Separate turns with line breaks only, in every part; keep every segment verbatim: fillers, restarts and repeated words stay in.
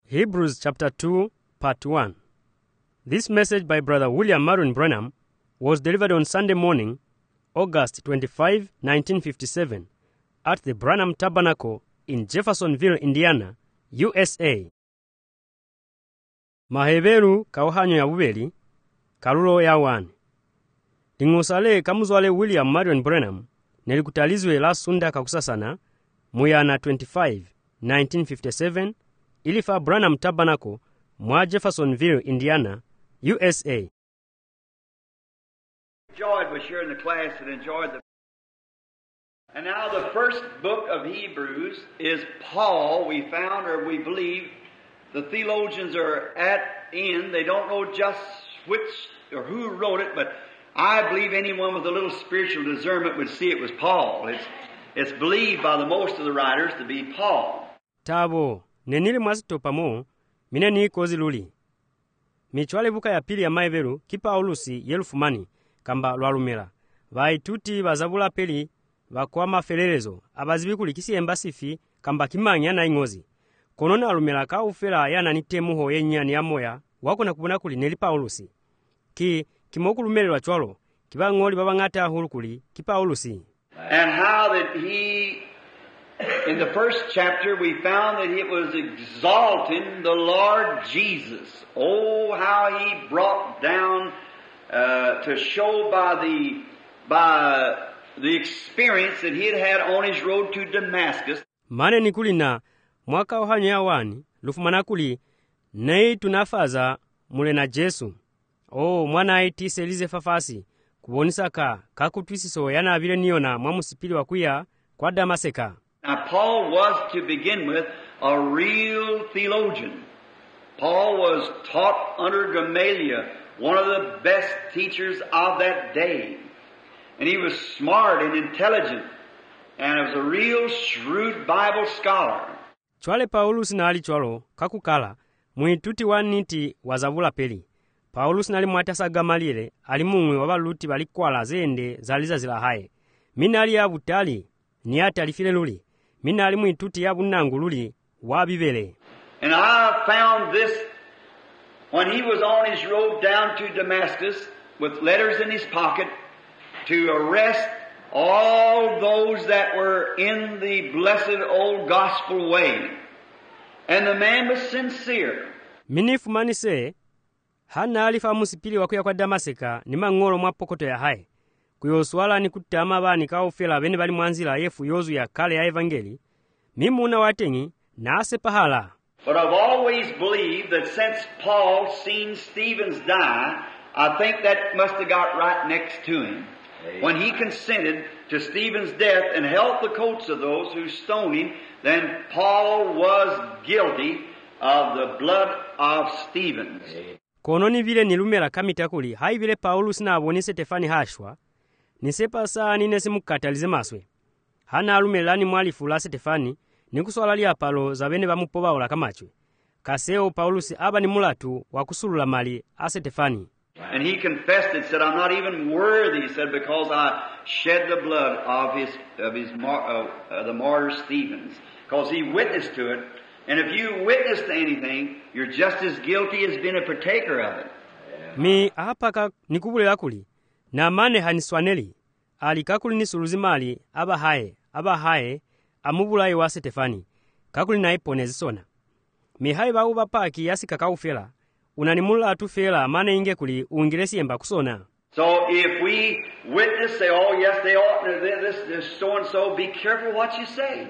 Hebrews chapter two, part one. This message by Brother William Marion Branham was delivered on Sunday morning, August twenty-fifth, nineteen fifty-seven, at the Branham Tabernacle in Jeffersonville, Indiana, U S A. Maheberu kauhanyo ya bubeli, kalulo ya wani. Lingusale kamuzwale William Marion Branham, nelikutalizwe la sunda kakusasana, muyana twenty-fifth, nineteen fifty-seven, ilifa Branham Tabernacle, mwa Jeffersonville, Indiana, U S A.
Enjoyed was sharing the class and enjoyed the. And now the first book of Hebrews is Paul. We found, or we believe, the theologians are at in. They don't know just which or who wrote it, but I believe anyone with a little spiritual discernment would see it was Paul. It's it's believed by the most of the writers to be Paul.
Tabo nenili mwazitopa mo mineni kozi luli. Michwale buka ya pili ya maeveru kipa olusi yelufumani kamba lwalumela. Vai tuti bazabula peli vakwama felerezo abazibikuli kisi embasifi kamba kimanya na ingozi. Konona alumela ka ufela yana nitemuho yenyani ya moya wako na kubuna kuli neli Paulusi. Ki kimokulumelelwa chwalo kiba ngoli baba ngata hulukuli kipa olusi.
And how that he, in the first chapter, we found that it was exalting the Lord Jesus. Oh, how he brought down uh, to show by the by the experience that he had had on his road to Damascus.
Mane nikulina mwaka ohanyo ya wani lufumana kuli nei tunafaza mule na Jesu. Oh, mwana iti selize fafasi kubonisa ka kakutwisiso yana abile niona mwa musipili wa kuya kwa Damaseka.
Now, Paul was, to begin with, a real theologian. Paul was taught under Gamaliel, one of the best teachers of that day. And he was smart and intelligent, and was a real shrewd Bible scholar.
Chwale Paulus na ali chwalo, kakukala, muituti waniti wazavula peli. Paulus na ali mwatasa Gamaliel, alimungwe wabaluti balikwala zende zaliza zila hae. Mina ali ya butali, ni ati alifile luli. Mina ali muituti ya bunangu luli, wabibele.
And I found this when he was on his road down to Damascus with letters in his pocket to arrest all those that were in the blessed old gospel way. And the man was sincere.
Minifu manise, hana alifa musipili wakuya kwa Damaseka ni mangolo mwapokoto ya hai. Kuyo swala ni kutama bani kaofela beni bali mwanzila yefu yozu ya kale ya evangeli, mimuna watengi na asepahala.
But I've always believed that since Paul seen Stephen's die, I think that must have got right next to him. When he consented to Stephen's death and held the coats of those who stoned him, then Paul was guilty of the blood of Stephen.
Kononi vile nilumela kamitakuli, hai vile Paulus na aboni Stefani hashwa, nisepa saa nine simukatalize maswe. Hana alumelani mwalifu la Stefani, nikuswala liya palo za bene bamupoba ola kamachwe. Kaseo Paulus aba ni mulatu wakusulula mali a Stefani.
And he confessed it, said, I'm not even worthy, he said, because I shed the blood of his, of his, uh, uh, the martyr Stephen's. Because he witnessed to it. And if you witness to anything, you're just as guilty as being a partaker of it.
Mi ahapaka nikubulela kuli. Na mane haniswaneli. Ali kakuli ni suluzimali, aba hae, aba hae, amubulai wa Stefani. Kakuli na ipone zisona. Mi hae ba uba paki yasi kakaufela. Unanimula atufela mane inge kuli uingilesi yemba kusona.
So if we witness, say, oh yes, they ought to, this, this so and so, be careful what you say.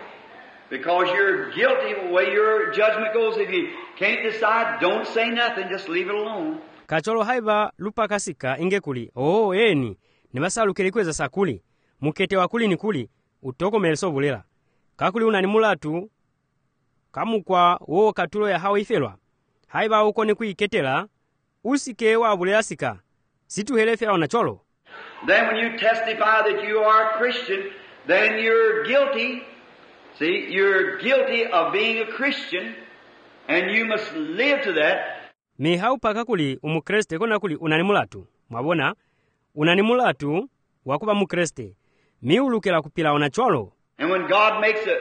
Because you're guilty the way your judgment goes. If you can't decide, don't say nothing, just leave it alone.
Kacholo haiba lupa kasika inge kuli, oh eni, nibasa lukelikweza sakuli, mukete wakuli ni kuli, utoko meleso bulela. Kakuli unanimula atu, kamukwa wo katulo ya hawa ifelwa. Haiba uko ni kuiketela, usike wa bulela sika, situ helefela wanacholo.
Then when you testify that you are a Christian, then you're guilty. See, you're guilty of being a Christian, and you must live to that.
Mi haupaka kuli umukreste kona kuli unanimulatu. Mwabona, unanimulatu wakuba mukreste. Mi ulukela kupila wanacholo.
And when God makes a,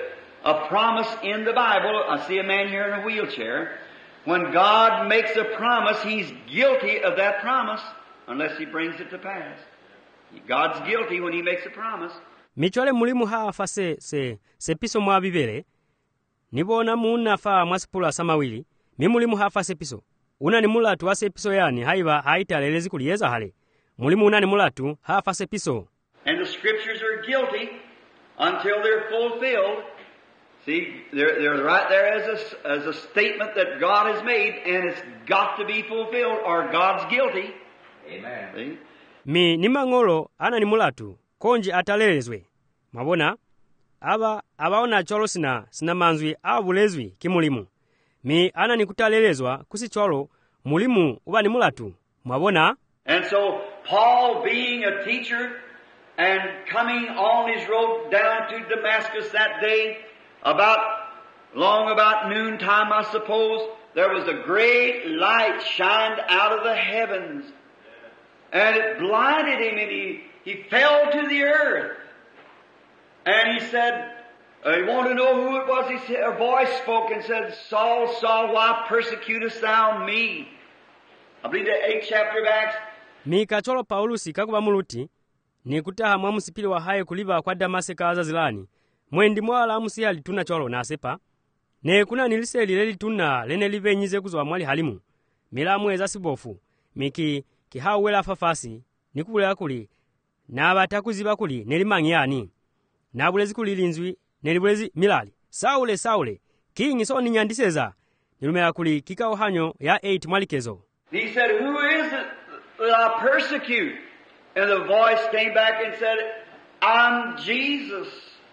a promise in the Bible. I see a man here in a wheelchair. When God makes a promise, He's guilty of that promise unless He brings it to pass. God's guilty when He makes a promise.
michwale mulimu hafa se se se piso mwa bibele nibona muna fa mwasipula samawili mi mulimu hafa se piso una ni mulatu wa se piso yani haiba haitalelezi kuliyeza hale mulimu una ni mulatu hafa se piso.
And the scriptures are guilty until they're fulfilled. See, they're, they're right there as a, as a statement that God has made, and it's got to be fulfilled or God's guilty. Amen. See?
Mi ni mangolo ana ni mulatu konji atalelezwe mabona aba abaona cholo sina sina manzwi abulezwi kimulimu mi ana ni kutalelezwa kusi cholo mulimu uba ni mulatu mabona.
And so Paul, being a teacher and coming on his road down to Damascus that day, about long about noontime, I suppose, there was a great light shined out of the heavens. And it blinded him, and he, he fell to the earth. And he said, uh, he wanted to know who it was. He said, a voice spoke and said, Saul, Saul, why persecutest thou me? I believe the eighth chapter of Acts.
Mika cholo Paulusi kakuba muluti, ni kutaha mwa musipili wa haye kuliba kwa Damaseka azazilani. Mwendi mwala musi alituna cholo na sepa. Ne kuna niliseli leli tuna lene libe nyize kuzwa mwali halimu. Mila mweza sibofu. Miki kihawela fafasi. Nikubule akuli. Na abatakuziba kuli nelimangi yani. Na bulezi kuli linzwi nelibulezi milali. Saule Saule. Kingi so ninyandiseza. Nilumela kuli kikao hanyo ya eight mwalikezo.
He said, who is it that I persecute? And the voice came back and said, I'm Jesus.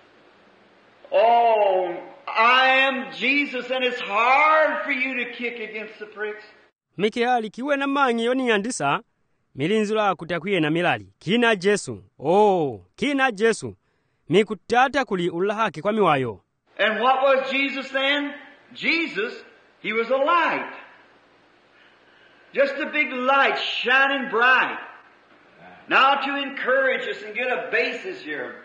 Oh, I am Jesus, and it's hard for you to kick against the pricks.
Miki hali kiwe na mangi yoni yandisa, milinzula kutakwiye na milali. Kina Jesu. Oh, kina Jesu. Mikutata kuli ulahaki kwa miwayo.
And what was Jesus then? Jesus, He was a light. Just a big light shining bright. Now to encourage us and get a basis here.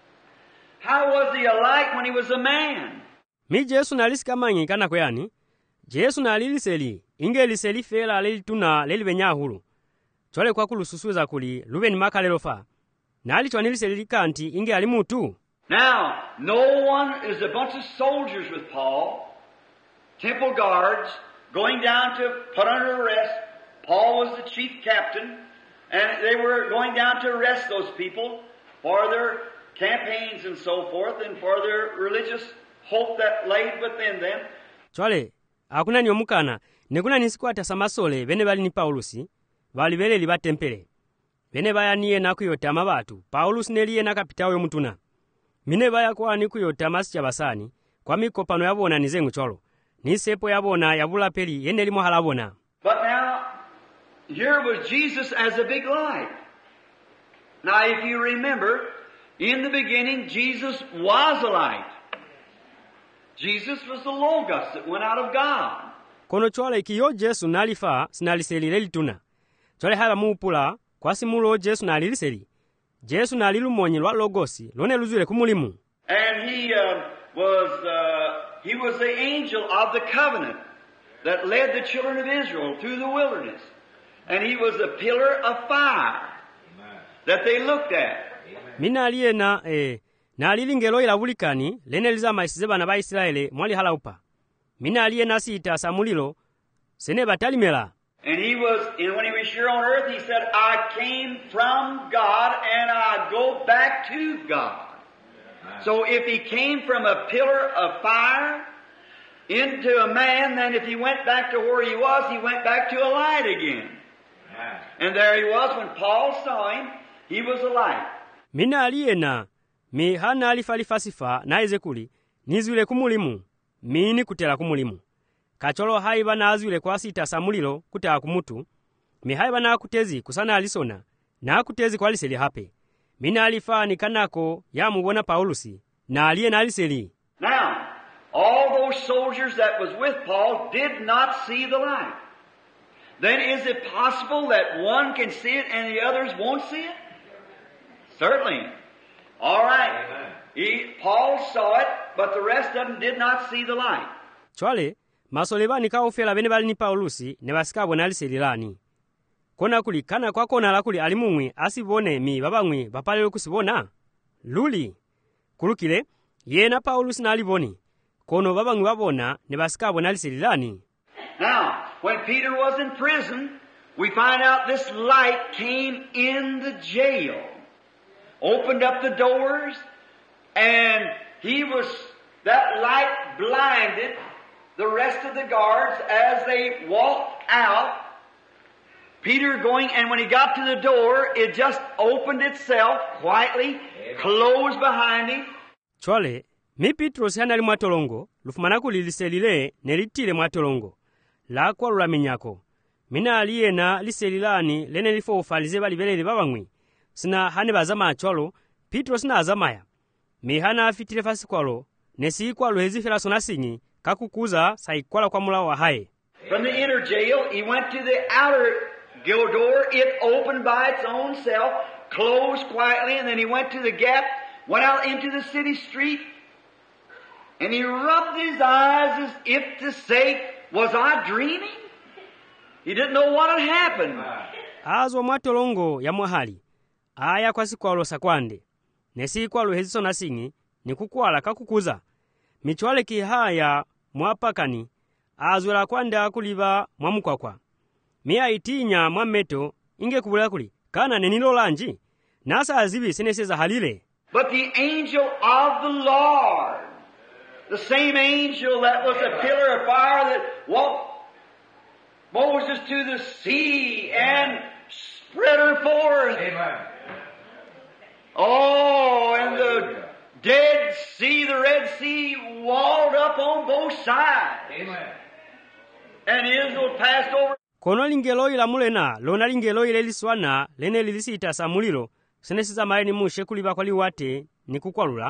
How was He a light when He was a man?
Mi Jesu nalisika mangi kana kweyani. Jesu naliliseli. Inge liseli fela leli tuna leli benyahulu. Chole kwa kulususuza kuli lube ni makalelo fa. Nali chwa niliseli kanti inge alimutu.
Now, no one is a bunch of soldiers with Paul. Temple guards going down to put under arrest. Paul was the chief captain. And they were going down to arrest those people for their campaigns and so forth and for their religious hope that laid within them.
Chwale, hakuna ni omukana, nekuna nisikwata samasole bene bali ni Paulusi, bali bele liba tempele. Bene baya niye na kuyota mabatu, Paulusi neliye na kapita oyo mutuna. Mine baya kwa ni kuyota masi basani, kwa mikopano yabona nizengu cholo. Nisepo yabona yabula peli yeneli mohala bona.
But now, here was Jesus as a big light. Now, if you remember, in the beginning, Jesus was a light. Jesus was the Logos that went out of God.
Kono chwale kiyo Jesu nalifa sinaliseli leli tuna. Chwale hala muupula kwa simulo Jesu naliliseli. Jesu nalilumonyi lwa Logosi lone luzule kumulimu.
And he uh, was uh, he was the angel of the covenant that led the children of Israel through the wilderness. And He was a pillar of fire. Amen. That they looked at.
Mina aliye na eh na alilingelo ila bulikani lene lizama isizeba na ba Israeli mwali hala upa. Mina aliye na sita samulilo sene batalimela.
And He was, and when He was here on earth, He said, I came from God and I go back to God. Amen. So if He came from a pillar of fire into a man, then if He went back to where He was, He went back to a light again. And there He was when Paul saw Him, He was a light.
Mina aliye na mi hana alifalifasifa na ezekuli nizwile kumulimu mini kutela kumulimu. Kacholo haiba na azwile kwa sita samulilo kutela kumutu. Mi haiba na akutezi kusana alisona na akutezi kwa aliseli hape. Mina alifa ni kanako ya mubona Paulusi na aliye na aliseli.
Now, all those soldiers that was with Paul did not see the light. Then is it possible that one can see it and the others won't see it? Certainly. All right. He, Paul saw it but the rest of them did not see the light.
chwale masole bani kaofela bene bali ni Paulusi ne basikabona liselilani kona kuli kana kwakona la kuli alimumwe asibone mi babamwe bapalelo kusibona luli kulukile yena Paulusi na aliboni kono babamwe babona ne basikabona liselilani.
Now, when Peter was in prison, we find out this light came in the jail, opened up the doors, and he was, that light blinded the rest of the guards as they walked out. Peter going, and when he got to the door, it just opened itself quietly, closed behind him.
chwale mi Petros hanali mwatolongo lufumana kuliliselile nelitile mwatolongo lakwa lulaminyako mina aliyena liselilani lene lifo ufalize bali belele babamwi sina hane bazama chwalo Petros na azamaya mi hana afitile fasi kwalo nesi kwalo hezifela sona sinyi kakukuza saikwala kwa mula wa hae.
From the inner jail, he went to the outer jail door. It opened by its own self, closed quietly, and then he went to the gap, went out into the city street, and he rubbed his eyes as if to say, was I dreaming? He didn't know what had happened.
Azo mwatolongo ya mwahali aya kwa sikwalo sakwande nesi kwalo heziso na singi ni kukwala kakukuza michwale kihaya mwapakani azwela kwanda kuliba mwamukwakwa miya itinya mwameto inge kubula kuli kana nenilo lanji nasa azibi seneseza halile.
But the angel of the Lord, the same angel that was a pillar of fire that walked Moses to the sea and spread her forth.
Amen.
Oh, and the Dead Sea, the Red Sea, walled up on both sides.
Amen.
And Israel passed over.
Kono lingelo ila mulena lona lingelo ile liswana lene lilisita samulilo senesiza maeni mushe kuliba kwa liwate ni kukwalula.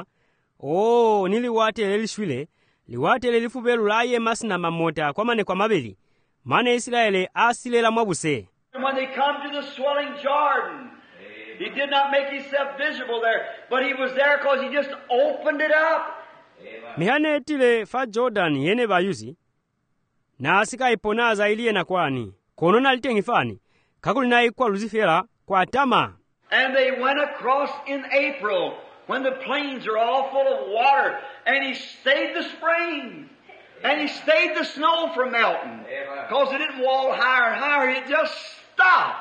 Oh, nili wate lelishwile liwate lelifubelu laye masina mamota kwa mane kwa mabeli mane Israeli asilela mwabuse.
And when they come to the swelling Jordan, he did not make himself visible there, but he was there because he just opened it up.
Mihane etile fa Jordan yene bayuzi na asika iponaza iliye na kwani kono nalitengifani kakuli na ikwa luzifera kwa tama.
And they went across in April when the plains are all full of water, and he stayed the springs, and he stayed the snow from melting, because it didn't wall higher and higher, it just stopped.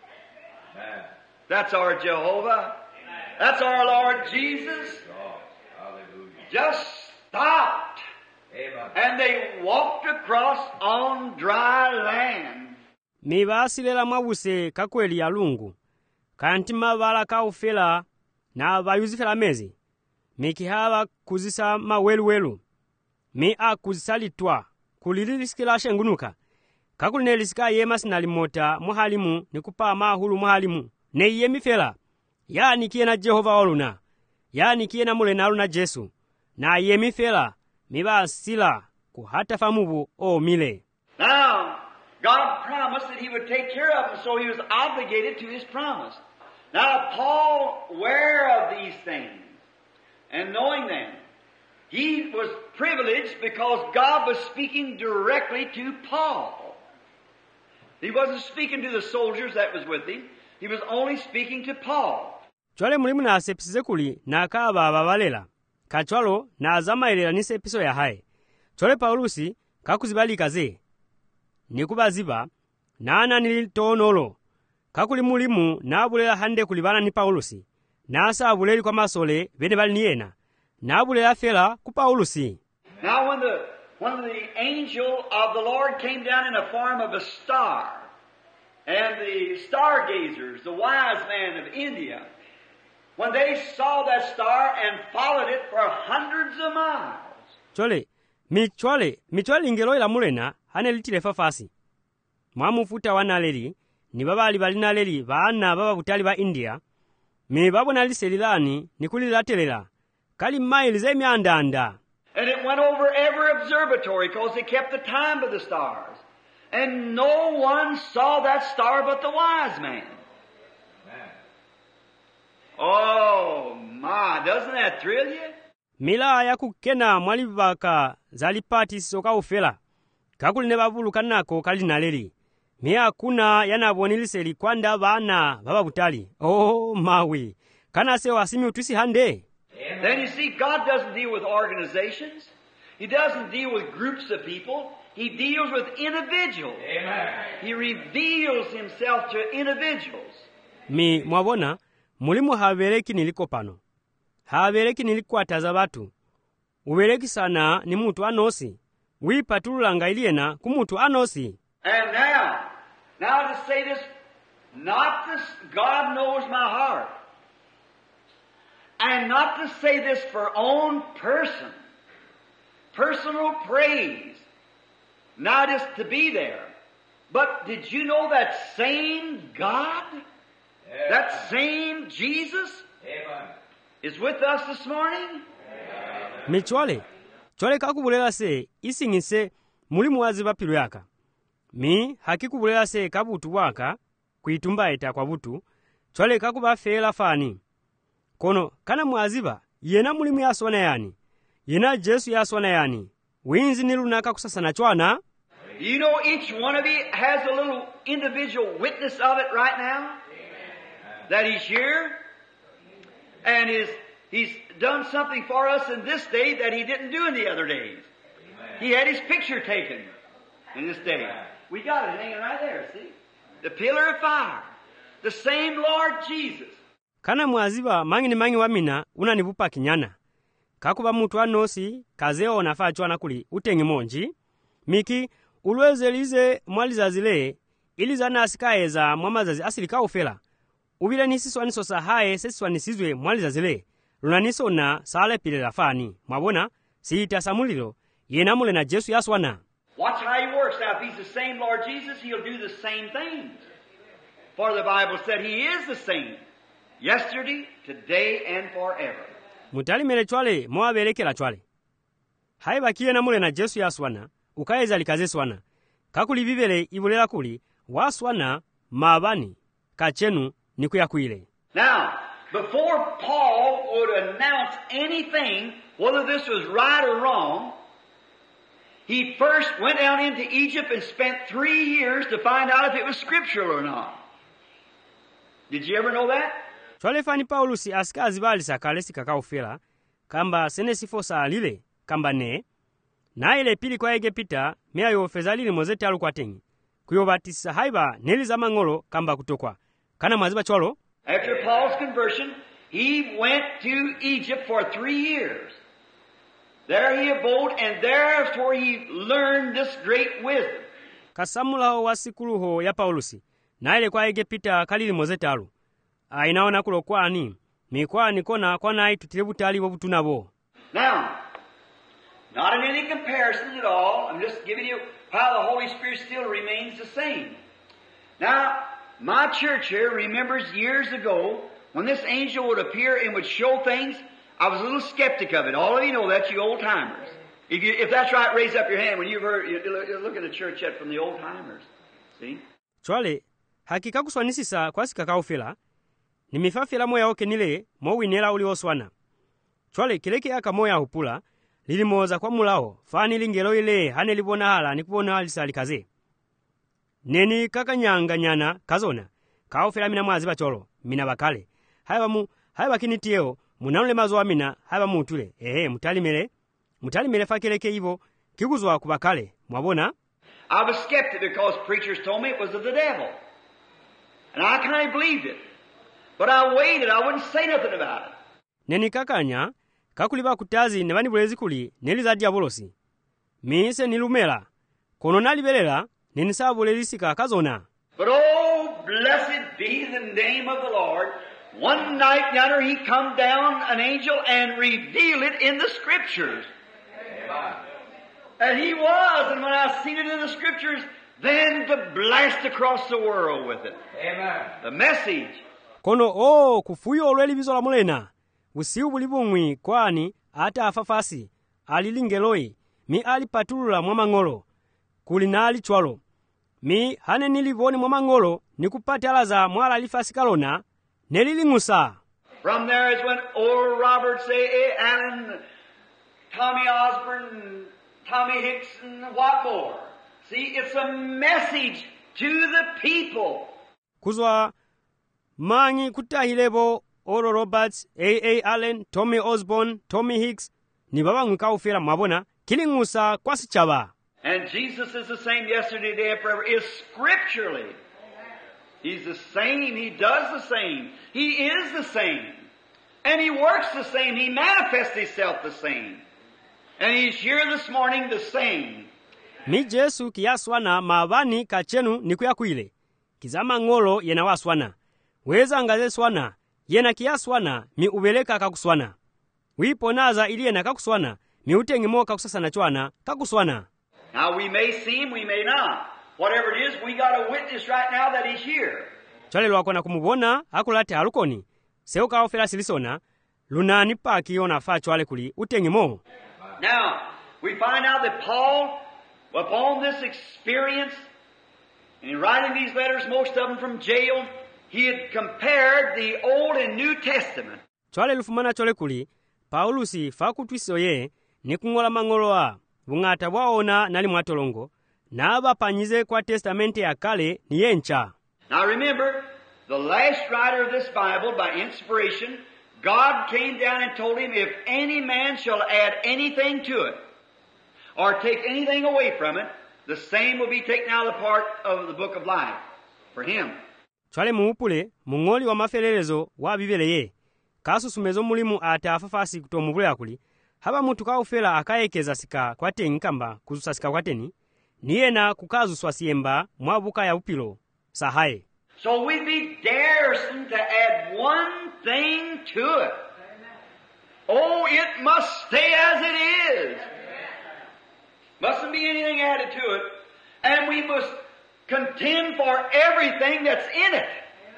Amen.
That's our Jehovah. That's our Lord Jesus.
Oh, hallelujah.
Just stopped.
Amen.
And they walked across on dry land.
Mibasilela mwabuse kakweli ya lungu kantima bala kaufela na bayuzifela mezi mikihaba kuzisa mawelu welu mi akuzisalitwa kulilisikila shengunuka kakulinelisika yema sinalimota muhalimu nikupa mahulu muhalimu ne yemifela yani kiena Jehova oluna yani kiena mulena aluna Jesu na yemifela mibasila kuhata famubu o mile.
Now, God promised that He would take care of them, so He was obligated to His promise. Now, Paul, aware of these things and knowing them, he was privileged because God was speaking directly to Paul. He wasn't speaking to the soldiers that was with him. He was only speaking to Paul.
Chwale mulimu na sepsize kuli na kaba ababalela. Kachwalo na azamaelela ni sepiso ya hae. Chwale Paulusi kakuzibali kaze. Nikubaziba na ana nilitonolo. Kakuli mulimu na abulela hande kulibana ni Paulusi. Na asa abuleli kwa masole vene bali niena. Na abulela fela ku Paulusi.
Now when the, when the angel of the Lord came down in the form of a star, and the stargazers, the wise men of India, when they saw that star and followed it for hundreds of miles.
Chole, mi chwale, mi chwale ingelo ila mulena, hane litile fafasi. Mwamufuta wanaleri, ni baba alibalinaleri, baana baba butali ba India, mi babo naliselilani, nikulilatelela, kali miles emi andanda.
And it went over every observatory because they kept the time of the stars. And no one saw that star but the wise man.
Amen.
Oh my, doesn't that thrill you?
mila yakukena mwalivaka zalipati sokaufela kakuline bavulukanako kali naleri miya kuna yanaboniliseli kwanda bana baba butali oh mawi kana se wasimi utusi hande.
Then you see, God doesn't deal with organizations. He doesn't deal with groups of people. He deals with individuals.
Amen.
He reveals himself to individuals.
Mi mwabona mulimu habereki niliko pano habereki nilikwataza batu ubereki sana ni mutu anosi wipatulanga iliena kumutu anosi.
And now, now to say this, not this, God knows my heart. And not to say this for own person, personal praise, not just to be there. But did you know that same God,
Amen.
that same Jesus
Amen.
is with us this morning?
Amen.
Michwale, chwale kakubulela se isingise mulimu wazi bapilu yaka. Mi hakikubulela se kabutu waka kuitumba eta kwa butu, chwale kakubafela fani. Kono kana mwaziba yena mulimu yaswana yani yena Jesu yaswana yani winzi nilunaka kusasana chwana.
You know each one of you has a little individual witness of it right now. Amen. That he's here and is he's done something for us in this day that he didn't do in the other days. Amen. He had his picture taken in this day. Amen. We got it hanging right there, see? The pillar of fire. The same Lord Jesus.
Kana mwaziba mangi ni mangi wamina unanivupa kinyana. Kakuba mutu anosi kazeo nafaa chwana kuli utengi monji. Miki ulwezelize mwaliza zile iliza nasikaeza mwamazazi asilika ufela. Ubile nisiswa nisosa hae seswa nisizwe mwaliza zile. Lunaniso na sale pile lafani. Mwabona siita samulilo yenamule na Jesu yaswana.
Watch how he works. Now if he's the same Lord Jesus, he'll do the same things. For the Bible said he is the same. Yesterday, today, and forever.
Mutali mele chwale mwabelekela chwale. Haiba kie na mule na Jesu yaswana, ukaeza likaze swana. Kakuli vivele ibulela kuli, waswana mabani, kachenu niku ya kuile.
Now, before Paul would announce anything, whether this was right or wrong, he first went down into Egypt and spent three years to find out if it was scriptural or not. Did you ever know that?
Chwale fani Paulusi asikazi bali sakalesi kakaufela, kamba senesifosa alile, kamba ne, na ile pili kwa ege pita, mea yofezalili mozete alu kwa tengi. Kuyobatisa haiba neliza mangolo kamba kutokwa. Kana mwaziba chwalo?
After Paul's conversion, he went to Egypt for three years. There he abode, and there's where he learned this great wisdom.
Kasamula wa sikuluho ya Paulusi, na ile kwa ege pita kalili mozete alu. Ainaona kulo kwani mikwa nikona kwa nai tutibutali bobutunabo.
Now, not in any comparison at all. I'm just giving you how the Holy Spirit still remains the same. Now, my church here remembers years ago when this angel would appear and would show things. I was a little skeptic of it. All of you know that, you old timers. If you, if that's right, raise up your hand when you've heard. You're looking at church yet from the old timers. See?
Chwale hakika kuswanisisa kwa sikakaufela. Ni mifafela moya oke nile mowinela uli oswana. Chwale kileke yaka moya hupula lili moza kwa mulao fani lingelo ile hane libona hala ni kubona alisali kaze. Neni kaka nyanga nyana kazona kaufela mina mwaziba cholo mina bakale. Haiba mu haiba kinitieo munanule mazoa mina haiba mutule. Ehe mutali mele mutali mele fakileke hivo kiguzwa kubakale mwabona.
I was skeptic because preachers told me it was of the devil. And I kind of believed it. But I waited. I wouldn't say nothing about it.
Neni kakanya kakuliba kutazi nebani bulezi kuli neliza diabolosi. Mise nilumela kono nalibelela neni sabulelisika kazona.
But oh, blessed be the name of the Lord. One night yonder he come down, an angel, and revealed it in the Scriptures.
Amen.
And he was, and when I seen it in the Scriptures, then to blast across the world with it.
Amen.
The message.
Kono o kufuyo olweli bizola mulena. Usiu bulibungwi kwani ata afafasi. Alilingeloi. Mi alipatulula mwamangolo. Kulinali chwalo. Mi hane nilivoni mwamangolo nikupate alaza mwala alifasi kalona. Nelilingusa.
From there is when old Robert say, hey, Allen, Tommy Osborne, Tommy Hicks, and what more. See, it's a message to the people.
kuzwa mangi kutahilepo Oral Roberts, A A Allen, Tommy Osborne, Tommy Hicks ni baba ngikaufera mwabona kiling'usa kwa sichaba.
And Jesus is the same yesterday, today, and forever, is scripturally. He's the same. He does the same. He is the same. And He works the same. He manifests Himself the same. And He's here this morning the same.
Mi Jesu kiyaswana mavani kachenu nikuyakwile. Kizama ngolo yena waswana. Weza ngaze swana. Yena kiyaswana mi ubeleka kakuswana. Wiponaza ili yena kakuswana. Mi utengimo kakusasana chwana kakuswana.
Now we may see Him, we may not. Whatever it is, we got a witness right now that He's here.
Chale lwakona kumubona akulate alukoni. Seuka ofera silisona. Lunani pa kiona fa chwale kuli utengimo.
Now, we find out that Paul, upon this experience, and in writing these letters, most of them from jail, he had compared the Old and New Testament.
Chwale lufumana chole kuli, Paulusi fakutwiso ye, nikungola mangoloa, bungata waona nali mwatolongo, na aba panyize kwa testamente ya kale ni yencha.
Now remember, the last writer of this Bible, by inspiration, God came down and told him, if any man shall add anything to it, or take anything away from it, the same will be taken out of the part of the book of life for him.
Chwale muupule, mungoli wa mafelelezo wa bibeleye, kasusumezo mulimu ata afafasi kutomubule akuli, haba mutu kaufela akaekeza sika kwa teni kamba kuzusa sika kwa teni, niyena kukazu swasiemba mwabuka ya upilo, sahaye.
So we'd be daresome to add one thing to it. Oh, it must stay as it is. Mustn't be anything added to it. And we must contend for everything that's in it.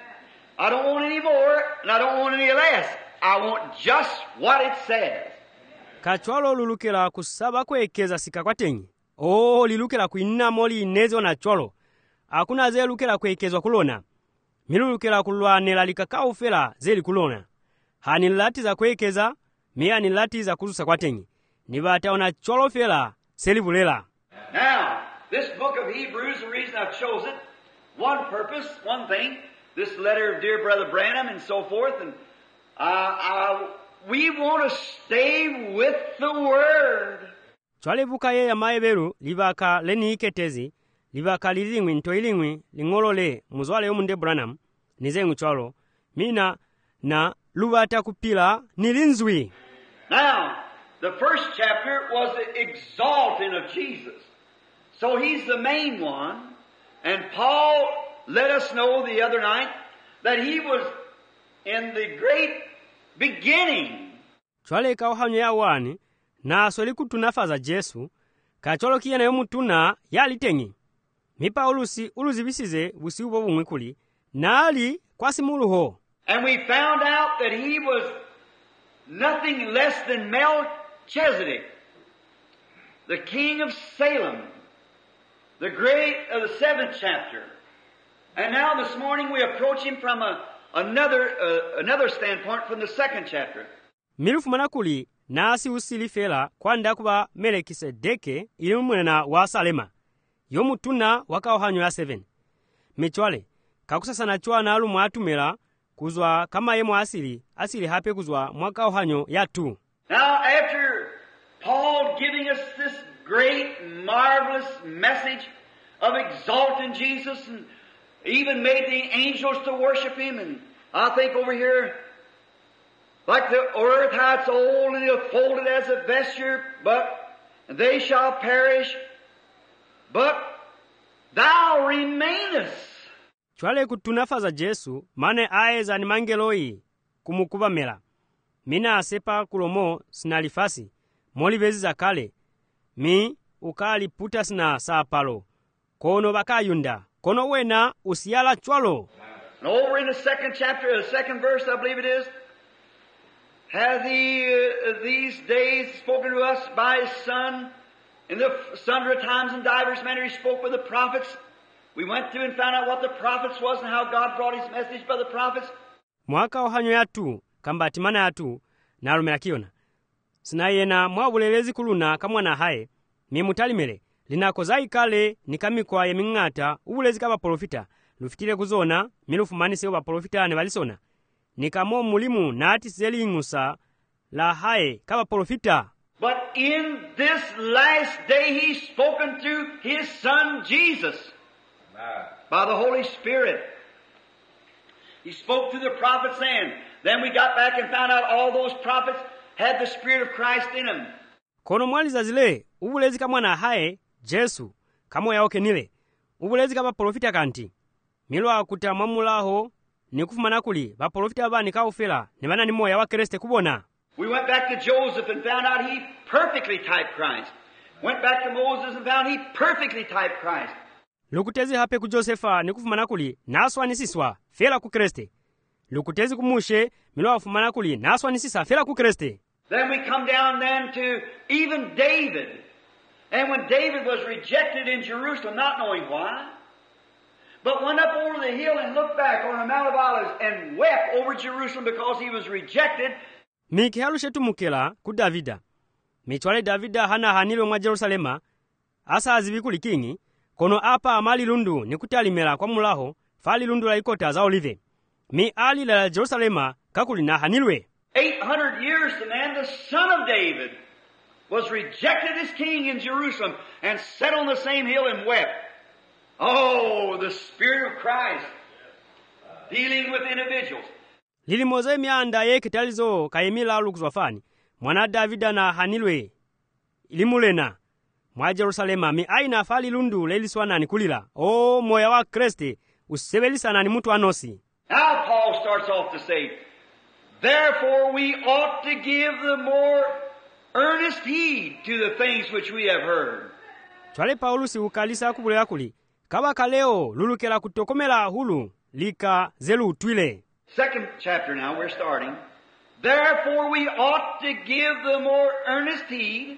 I don't want any more, and I don't want any less. I want just what it says.
Kachwalo lulukela kusaba kwekeza sika kwa teni. Oh, lilukela kuinna moli inezo na chwalo. Hakuna ze lukela kwekezwa kulona. Milulukela kulwanela likakaufela zeli kulona. Hani lati za kwekeza, mia ni lati za kuzusa kwa teni. Nibata ona chwalo fela, seli bulela.
Now, this book of Hebrews, the reason I've chose it, one purpose, one thing, this letter of dear Brother Branham and so forth, and uh, uh, we want to stay with the Word.
Chwale buka ye ya maeberu, libaka leni iketezi, libaka lilingwi ntoilingwi, lingolole, muzwale yomunde Branham, nizengu chwalo, mina na lubata kupila nilinzwi.
Now, the first chapter was the exalting of Jesus. So He's the main one. And Paul let us know the other night that he was in the great beginning.
Chwale kauhanyo ya wani, na asoli kutunafaza Jesu, kacholo kiyana yomutuna yali tengi. Mipa ulusi uluzibisize busi ubo bumwikuli, na ali kwa simuluho.
And we found out that he was nothing less than Melchizedek, the king of Salem, the great of the seventh chapter. And now this morning we approach him from a, another uh, another standpoint from the second chapter.
Milufu manakuli nasi usili fela kwanda kuba Melekisedeke ilimwena wa Salema. Yomutuna wakaohanyo ya seven. Michwale, kakusasa na chwa na alu mwatumela kuzwa kama yemo asili, asili hape kuzwa mwaka ohanyo ya two.
Now after Paul giving us this great, marvelous message of exalting Jesus and even made the angels to worship Him, and I think over here, like the earth, how it's old and it'll fold it as a vesture, but they shall perish, but thou remainest.
Chwale kutunafaza Jesu, mane aeza ni mangeloi kumukuba mela. Mina asepa kulomo sinalifasi, moli bezi za kale, mi ukali putas na saapalo, kono bakayunda, kono wena usiala chwalo.
And over in the second chapter, the second verse, I believe it is, hath He uh, these days spoken to us by His Son, in the sundry times and divers manners He spoke with the prophets. We went through and found out what the prophets was and how God brought His message by the prophets.
Mwaka ohanyo ya tu, kamba atimana ya tu, na alumela kiona. sinayena mwabulelezi kuluna kamwana haye mimutalimele linakoza ikale nikamikwa ya ming'ata ubulezi kabaprofita lufitile kuzona milufumanise baprofita ne balisona nikamo mulimu nati seling'usa la haye kabaprofita.
But in this last day He's spoken through His Son Jesus
Amen.
by the Holy Spirit. He spoke through the prophets then. Then we got back and found out all those prophets had the Spirit of Christ in them.
Kono mwaliza zile ubulezi kamwana haye Jesu kamo yaokenile ubulezi kabaprofita kanti milwa kuta mwamulaho nikufumana kuli baprofita bani kaufela ne bana ni moya wa Kristo kubona.
We went back to Joseph and found out he perfectly typed Christ. Went back to Moses and found he perfectly typed Christ.
Lukutezi hape ku Josefa nikufumana kuli naswa nisiswa fela ku Kristo. Lukutezi kumushe milwa afumana kuli naswa nisisa fela ku Kristo.
Then we come down then to even David. And when David was rejected in Jerusalem, not knowing why, but went up over the hill and looked back on the Mount of Olives and wept over Jerusalem because he was rejected.
Mikihalu shetu mukela ku Davida. Michwale Davida hana hanilo mwa Jerusalema. Asa azibikuli kingi. Kono apa amali lundu nikutalimela kwa mulaho. Fali lundu la ikota za olive. Mi ali la Jerusalema kakuli na hanilwe.
eight hundred years the man, the son of David, was rejected as king in Jerusalem and sat on the same hill and wept. Oh, the Spirit of Christ dealing with individuals.
Lili moze mianda ye kitalizo kayemila lukuzwafani. Mwana Davida na hanilwe. Ilimulena. Mwa Jerusalema mi aina fali lundu leliswana ni kulila. Oh, moya wa Kristo usebelisa na ni mtu anosi.
Now Paul starts off to say, therefore we ought to give the more earnest heed to the things which we have heard.
Chwale Paulusi ukalisa kubulea kuli. Kaba kaleo lulukela kutokomela hulu lika zelu utwile.
Second chapter now, we're starting. Therefore we ought to give the more earnest heed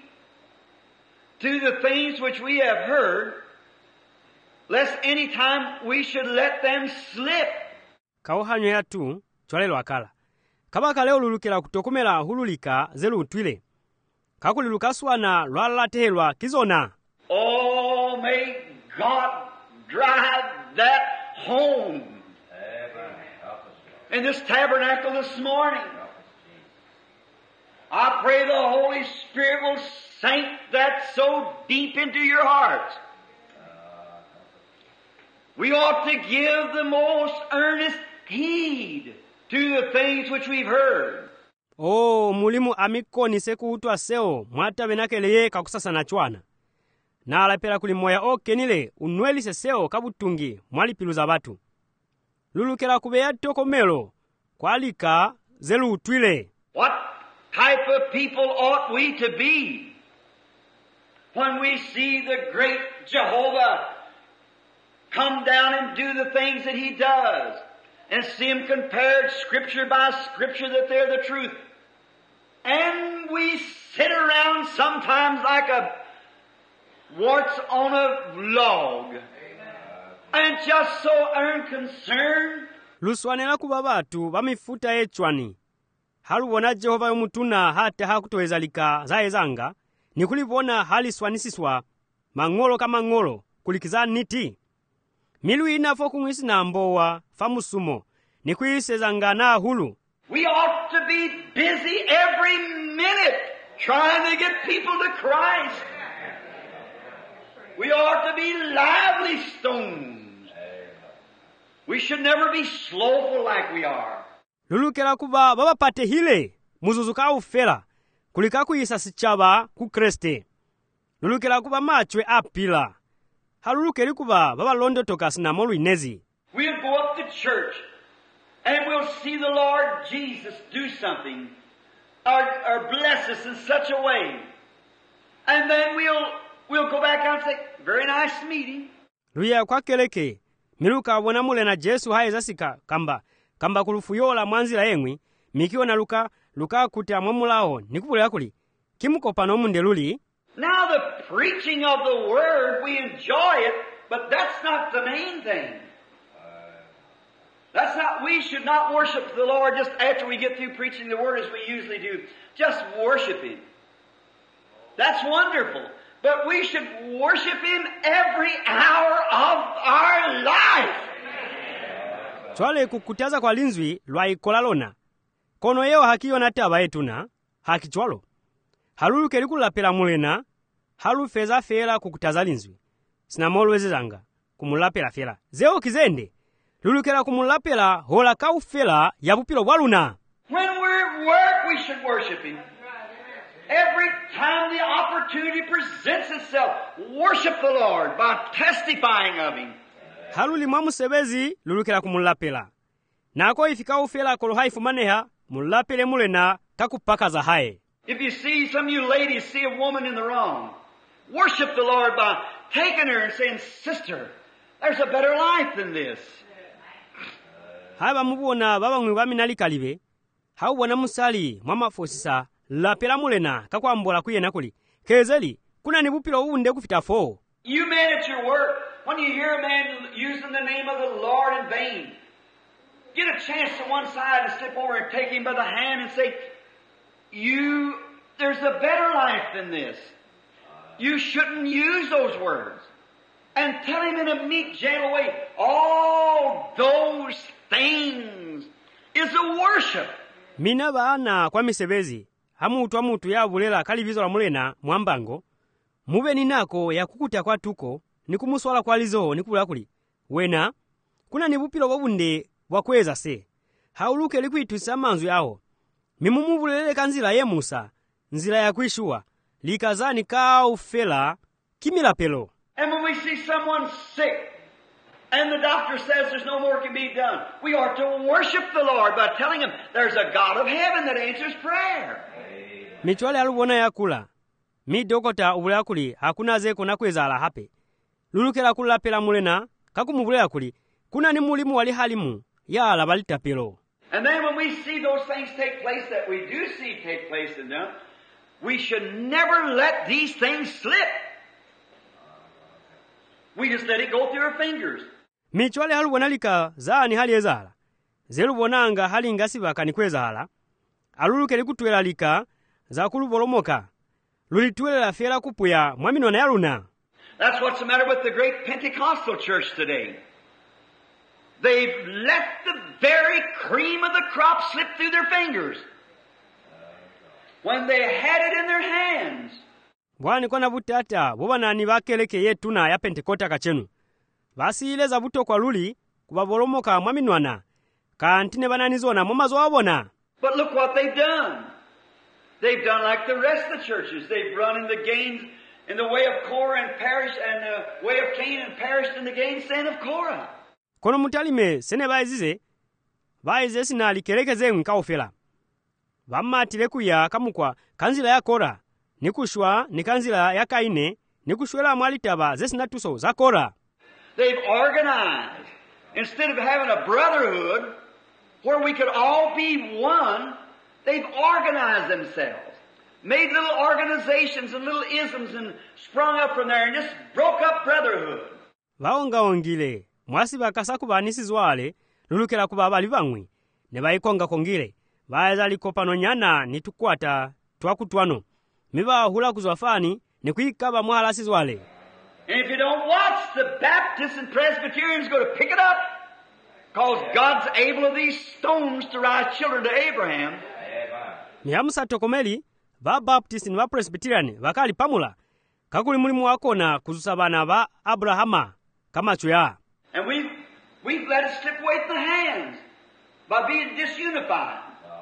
to the things which we have heard, lest any time we should let them slip.
Kauhanyo ya tu, chwale lwakala. Kaba kaleo lulukela kutokomela hulu lika zelu utwile. Kakuli lukaswana lwala tehelwa kizona.
Oh, may God drive that home in this tabernacle this morning. I pray the Holy Spirit will sink that so deep into your hearts. We ought to give the most earnest heed to the things which we've heard.
Oh, mulimu amikoni seku utwa seo mwata benakeleye kakusasa na chwana. Na alapela kulimoya okenile unwelise seo kabutungi mwali piluza batu. Lulukela kubeya tokomelo kwalika zelu utwile.
What type of people ought we to be when we see the great Jehovah come down and do the things that He does, and see Him compared Scripture by Scripture that they're the truth, and we sit around sometimes like a warts on a log, and just so unconcerned.
Luswanela kuba batu bamifuta echwani. Halubona Jehova yomutuna hata hakutoweza lika zaezanga. Nikulibona hali swanisiswa mangolo kama ngolo kulikiza niti. Milu inafo kumwisi na mbowa famusumo. Nikuisezanga na hulu.
We ought to be busy every minute trying to get people to Christ. We ought to be lively stones. We should never be slowful like we are.
Lulukela kuba baba pate hile muzuzuka ufela kulika kuisa sichaba ku Kriste. Lulukela kuba machwe apila. Halulukeli kuba baba londo tokas na molu inezi.
We'll go up to church and we'll see the Lord Jesus do something or, or bless us in such a way. And then we'll we'll go back out and say, very nice meeting.
Luya kwa keleke miluka wona mule na Jesu haeza sika kamba kamba kulufuyola mwanzila yengwi mikiwa na luka luka kuta mwamulao nikubulea kuli kimukopa no munde luli.
Now the preaching of the Word, we enjoy it, but that's not the main thing. That's not, we should not worship the Lord just after we get through preaching the Word as we usually do. Just worship Him. That's wonderful. But we should worship Him every hour of our life.
Chwale kukutaza kwa linzwi lwa ikola lona. Kono yeo hakiyo na taba etuna, haki chwalo. Halulu kelikulapela mulena, halu feza fela kukutaza linzwi. Sinamolweze zanga, kumulapela fela. Zeo kizende, lulukela kumulapela hola kau fela yabupilo waluna.
When we're at work, we should worship Him. Every time the opportunity presents itself, worship the Lord by testifying of Him.
Halu limamu sebezi lulukela kumulapela. Nako ifika ufela kolo haifu maneha, mulapele mulena kakupaka za hae.
If you see, some of you ladies see a woman in the wrong, worship the Lord by taking her and saying, Sister, there's a better life than this.
Haba mubona baba mwibami nalikalibe, hauwana musali mama fosisa lapela mulena kakwambola kuyena kuli. Kezeli, kuna nibupilo uunde kufita fo.
You men at your work, when you hear a man using the name of the Lord in vain, get a chance to one side and slip over and take him by the hand and say, You, there's a better life than this. You shouldn't use those words. And tell him in a meek, gentle way, all those things is a worship.
Mina baana kwa misebezi, hamu utuwa mutu ya bulela kalivizo la mulena mwambango, mube ninako ya kukuta kwa tuko, ni kumuswala kwa lizo ni kubula kuli. Wena, kuna nibupilo wabunde wakweza se. Hauluke likuituisa manzu yao. Mimumubulele kanzila ye Musa, nzila ya kuishua, likazani kao fela, kimila pelo.
And when we see someone sick, and the doctor says there's no more can be done, we are to worship the Lord by telling Him there's a God of heaven that answers prayer.
Michwale alubona ya kula. Mi dokota ubula kuli, hakuna zeko na kweza ala hape. Lulukela kula pela mulena, kakumubulea kuli, kuna ni mulimu wali halimu, ya ala balita pelo.
And then when we see those things take place that we do see take place in them, we should never let these things slip. We just let it go through our fingers.
Michwale alubona lika zaani hali ezala. Zelubonanga hali ngasiba kanikweza hala. Aluluke likutuela lika za kulubolomoka. Lulituele la fiela kupuya mwamino na yaluna.
That's what's the matter with the great Pentecostal church today. They've let the very cream of the crop slip through their fingers when they had it in their hands.
Bwani kwa nabutata, bobana ni bakeleke yetuna ya Pentekota kachenu. Basi ile za buto kwa luli, kubabolomoka mwaminwana. Kantine bananizona momazo wabona.
But look what they've done. They've done like the rest of the churches. They've run in the gains in the way of Korah and perished, and the way of Cain and perished in the gainsaying of Korah.
Kono mutalime sene baizize, baize sina likelekeze mkaofela. Bamatile kuya kamukwa kanzila ya Kora, nikushwa ni kanzila ya Kaine, nikushwela mwalitaba zesina tuso za Kora.
They've organized. Instead of having a brotherhood where we could all be one, they've organized themselves. Made little organizations and little isms and sprung up from there and just broke up brotherhood.
Vaonga ongile. Mwasi bakasa kubanisi zwale, lulukela kubabali bangwi, ne bayikonga kongile, baeza likopano nyana ni tukwata, tuakutwano. Miba hula kuzwafani, ni kuikaba mwahalasi zwale.
And if you don't watch, the Baptists and Presbyterians go to pick it up, because God's able of these stones to rise children to Abraham.
Mihamusa tokomeli, ba Baptist ni ba Presbyterian, bakali pamula, kakuli mulimu wakona kuzusabana ba Abrahama, kama chuya.
And we've, we've let it slip away from the hands by being disunified.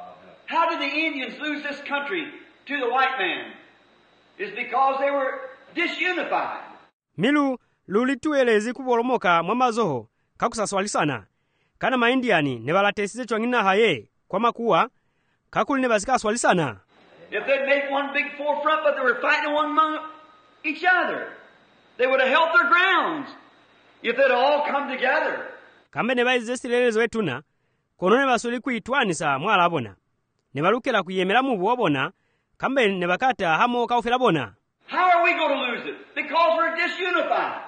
How did the Indians lose this country to the white man? It's because they were disunified.
Milu lulituelezi kubolomoka mwamazoho kakusaswalisana. Kana maindiani nebalatesize chwangina haye kwa makuwa kakuli nebazika swalisana.
If they'd made one big forefront but they were fighting one among each other, they would have held their grounds. If they'd all come together.
Kambe nebaize silelezo etuna, konone basuli kuitwanisa mwala abona. Nebalukela kuyemela mu bwobona, kambe nebakata hamo kaufela bona.
How are we going to lose it? Because we're disunified.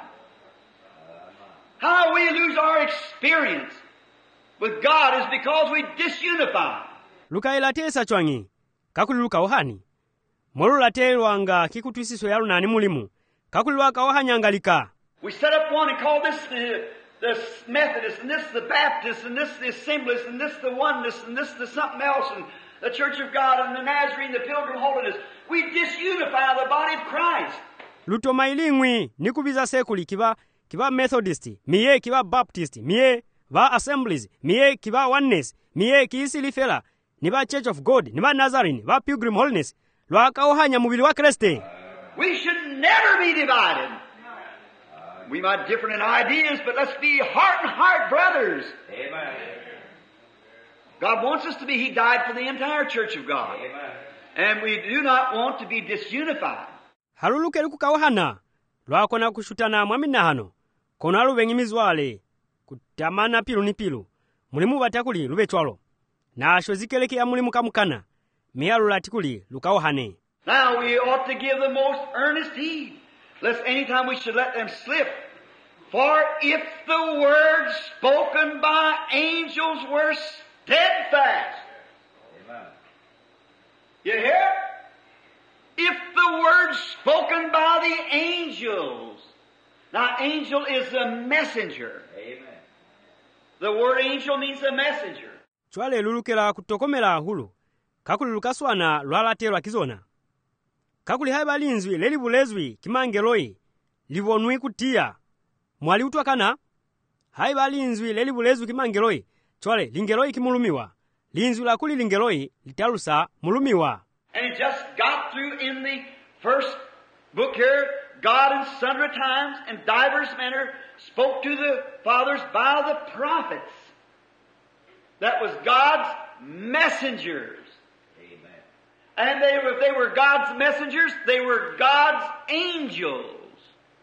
How we lose our experience with God is because we disunify.
Luka ilatesa chwangi, kakuli luka ohani. molulate lwanga kikutwisiso ya lunani mulimu kakuli lwakawahanyangalika.
We set up one and call this the, the Methodist, and this the Baptist, and this the Assemblies, and this the Oneness, and this the something else, and the Church of God, and the Nazarene, the Pilgrim Holiness. We disunify the body of Christ.
Lutoma ilingwi nikubiza sekuli kiba kiba Methodist, miye kiba Baptist, miye ba Assemblies, miye kiba Oneness, miye kiisilifela, niba Church of God, niba Nazarene, ba Pilgrim Holiness, lwakaohanya mubili wa Kristo.
We should never be divided. We might differ in ideas, but let's be heart and heart brothers.
Amen.
God wants us to be. He died for the entire Church of God.
Amen.
And we do not want to be disunified.
Halulukele kukaohana lwakona kushutana mwamina hano kona lubengi kutamana pilu ni pilu mulimu batakuli lube chwalo na shozikeleke ya mulimu kamukana miyalu latikuli lukaohane.
Now we ought to give the most earnest heed, lest any time we should let them slip. For if the words spoken by angels were steadfast.
Amen.
You hear? If the words spoken by the angels. Now, angel is a messenger.
Amen.
The word angel means a messenger.
Chwale lulukela kutokomela hulu kakuli lukaswana lwalaterwa kizona. Kakuli haiba linzwi lelibulezwi kimangeloi livonui kutia mwali utwakana haiba linzwi lelibulezwi kimangeloi chwale lingeloi kimulumiwa linzwi la kuli lingeloi litalusa mulumiwa.
And it just got through in the first book here. God in sundry times and divers manner spoke to the fathers by the prophets. That was God's messengers.
Amen.
And they, if they were God's messengers, they were God's angels.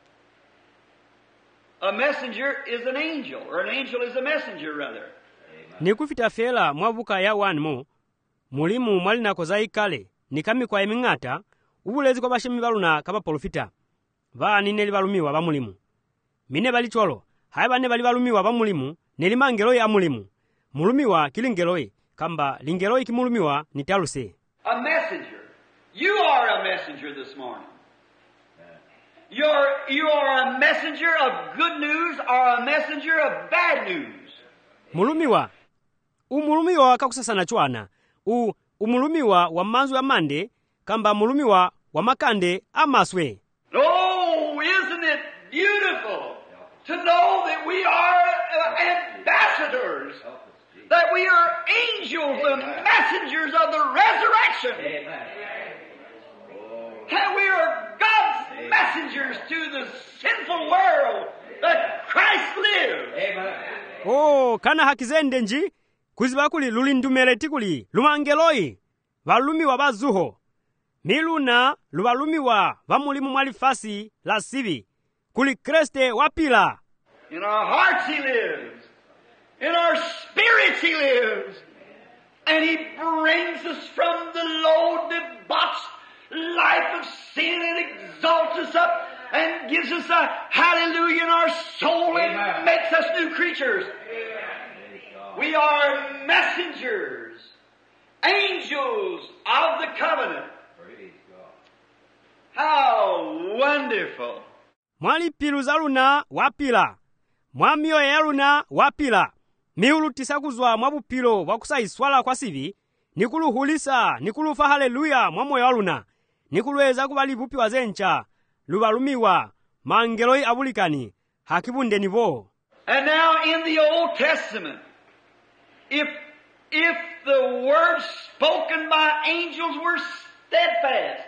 A messenger is an angel, or an angel is a messenger, rather.
Nikufita fela mwabuka ya wanmo mulimu mwali nakoza ikale nikami kwa emingata ubulezi kwa bashimi baluna kaba profita baani neli balumiwa bamulimu mine bali cholo haiba ne bali balumiwa bamulimu neli mangelo ya mulimu mulumiwa kilingelo kamba lingelo kimulumiwa nitaluse.
A messenger. You are a messenger this morning. You're, you are a messenger of good news or a messenger of bad news.
Mulumiwa. Umulumiwa kakusasana chwana. U umulumiwa wa manzu ya mande kamba mulumiwa wa makande amaswe.
Oh, isn't it beautiful to know that we are uh, ambassadors, that we are angels, the messengers of the resurrection.
Amen.
And we are God's messengers to the sinful world that Christ lives.
Amen.
Oh, kana hakizende nji kuzibakuli lulindumele tikuli lumangeloi valumiwa bazuho miluna luvalumiwa vamulimu mwalifasi la sivi kuli Kriste wapila.
In our hearts He lives. In our spirits He lives. And He brings us from the low, debauched life of sin and exalts us up and gives us a hallelujah in our soul.
Amen.
And makes us new creatures. We are messengers, angels of the covenant.
Praise God.
How wonderful.
Mwali pilu zaluna wapila. Mwamio ya luna wapila. Miulu tisakuzwa mwabupilo wakusaiswala kwa sivi. Nikulu hulisa, nikulu fa haleluya mwamoyo ya luna. Nikuluweza kubali bupi wazencha. Luvalumiwa, mangeloi abulikani. Hakibunde nivo.
And now in the Old Testament, if, if the words spoken by angels were steadfast,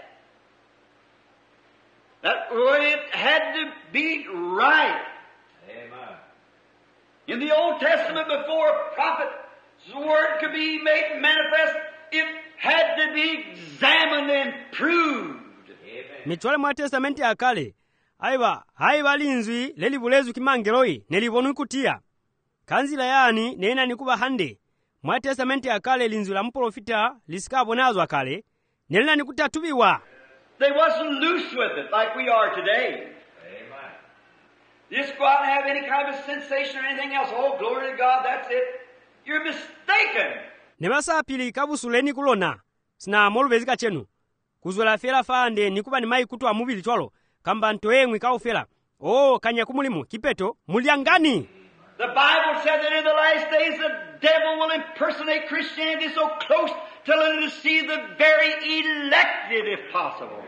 that it had to be right.
Amen.
In the Old Testament, before a prophet's word could be made manifest, it had to be examined and proved.
Amen.
Mitwale mwa testamenti ya kale. Aiba, haiba linzwi lelibulezu kimangeloi nelivonu kutia. Kanzila yani nena nikuba hande. Mwa testamenti ya kale linzwi la mprofita lisikabonazwa kale. Nelena nikutatubiwa.
They wasn't loose with it like we are today.
Amen.
Just go out and have any kind of sensation or anything else. Oh, glory to God, that's it. You're mistaken.
Nebasa pili kabusuleni kulona. Sina molu bezika chenu. kuzwela fera fande nikuba ni mayi kutu amuvili chwalo kamba ntoyemwi kaufela o kanya kumulimu kipeto muliangani.
The Bible said that in the last days the devil will impersonate Christianity so close till it will deceive the very elected if possible.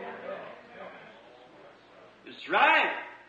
It's right.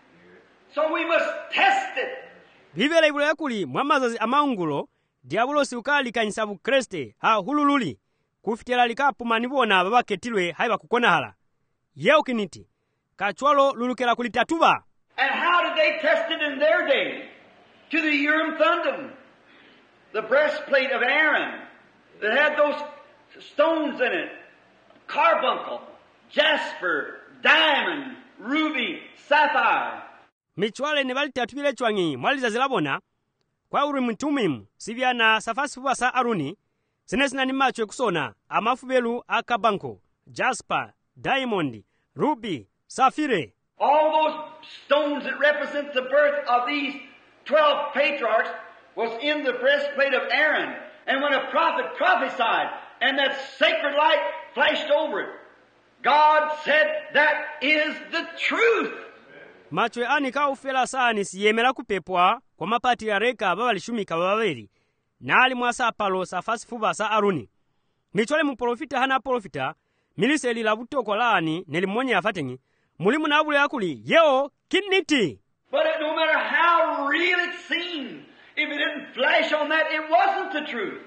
So we must test it.
Bibele ibule yakuli mwamazazi amaungulo diabulosi ukali kanyisabu kreste ha hulululi kufitela likapu manibona babaketilwe haiba kukona hala yeo kiniti kachwalo lulukela kulitatuba.
And how did they test it in their day? To the Urim Thummim, the breastplate of Aaron that had those stones in it, carbuncle, jasper, diamond, ruby, sapphire.
Michwale ne balitatubile chwangi mwaliza zilabona kwa Urim Thummim sivyana safasifuwa sa Aruni sinesina ni macho kusona amafubelu akabanko, jasper, diamond, ruby, sapphire.
All those stones that represent the birth of these twelve patriarchs was in the breastplate of Aaron. And when a prophet prophesied and that sacred light flashed over it, God said, that is the truth.
Machwe ani kaufela sani siyemela kupepwa kwa mapati ya reka babalishumika bababeli nali mwasa apalo safasifuba sa Aruni. Michwale muprofita hana profita miliseli la butoko laani nelimonye afatengi mulimu na abule yakuli yeo kiniti.
But it, no matter how real it seemed, if it didn't flash on that, it wasn't the truth.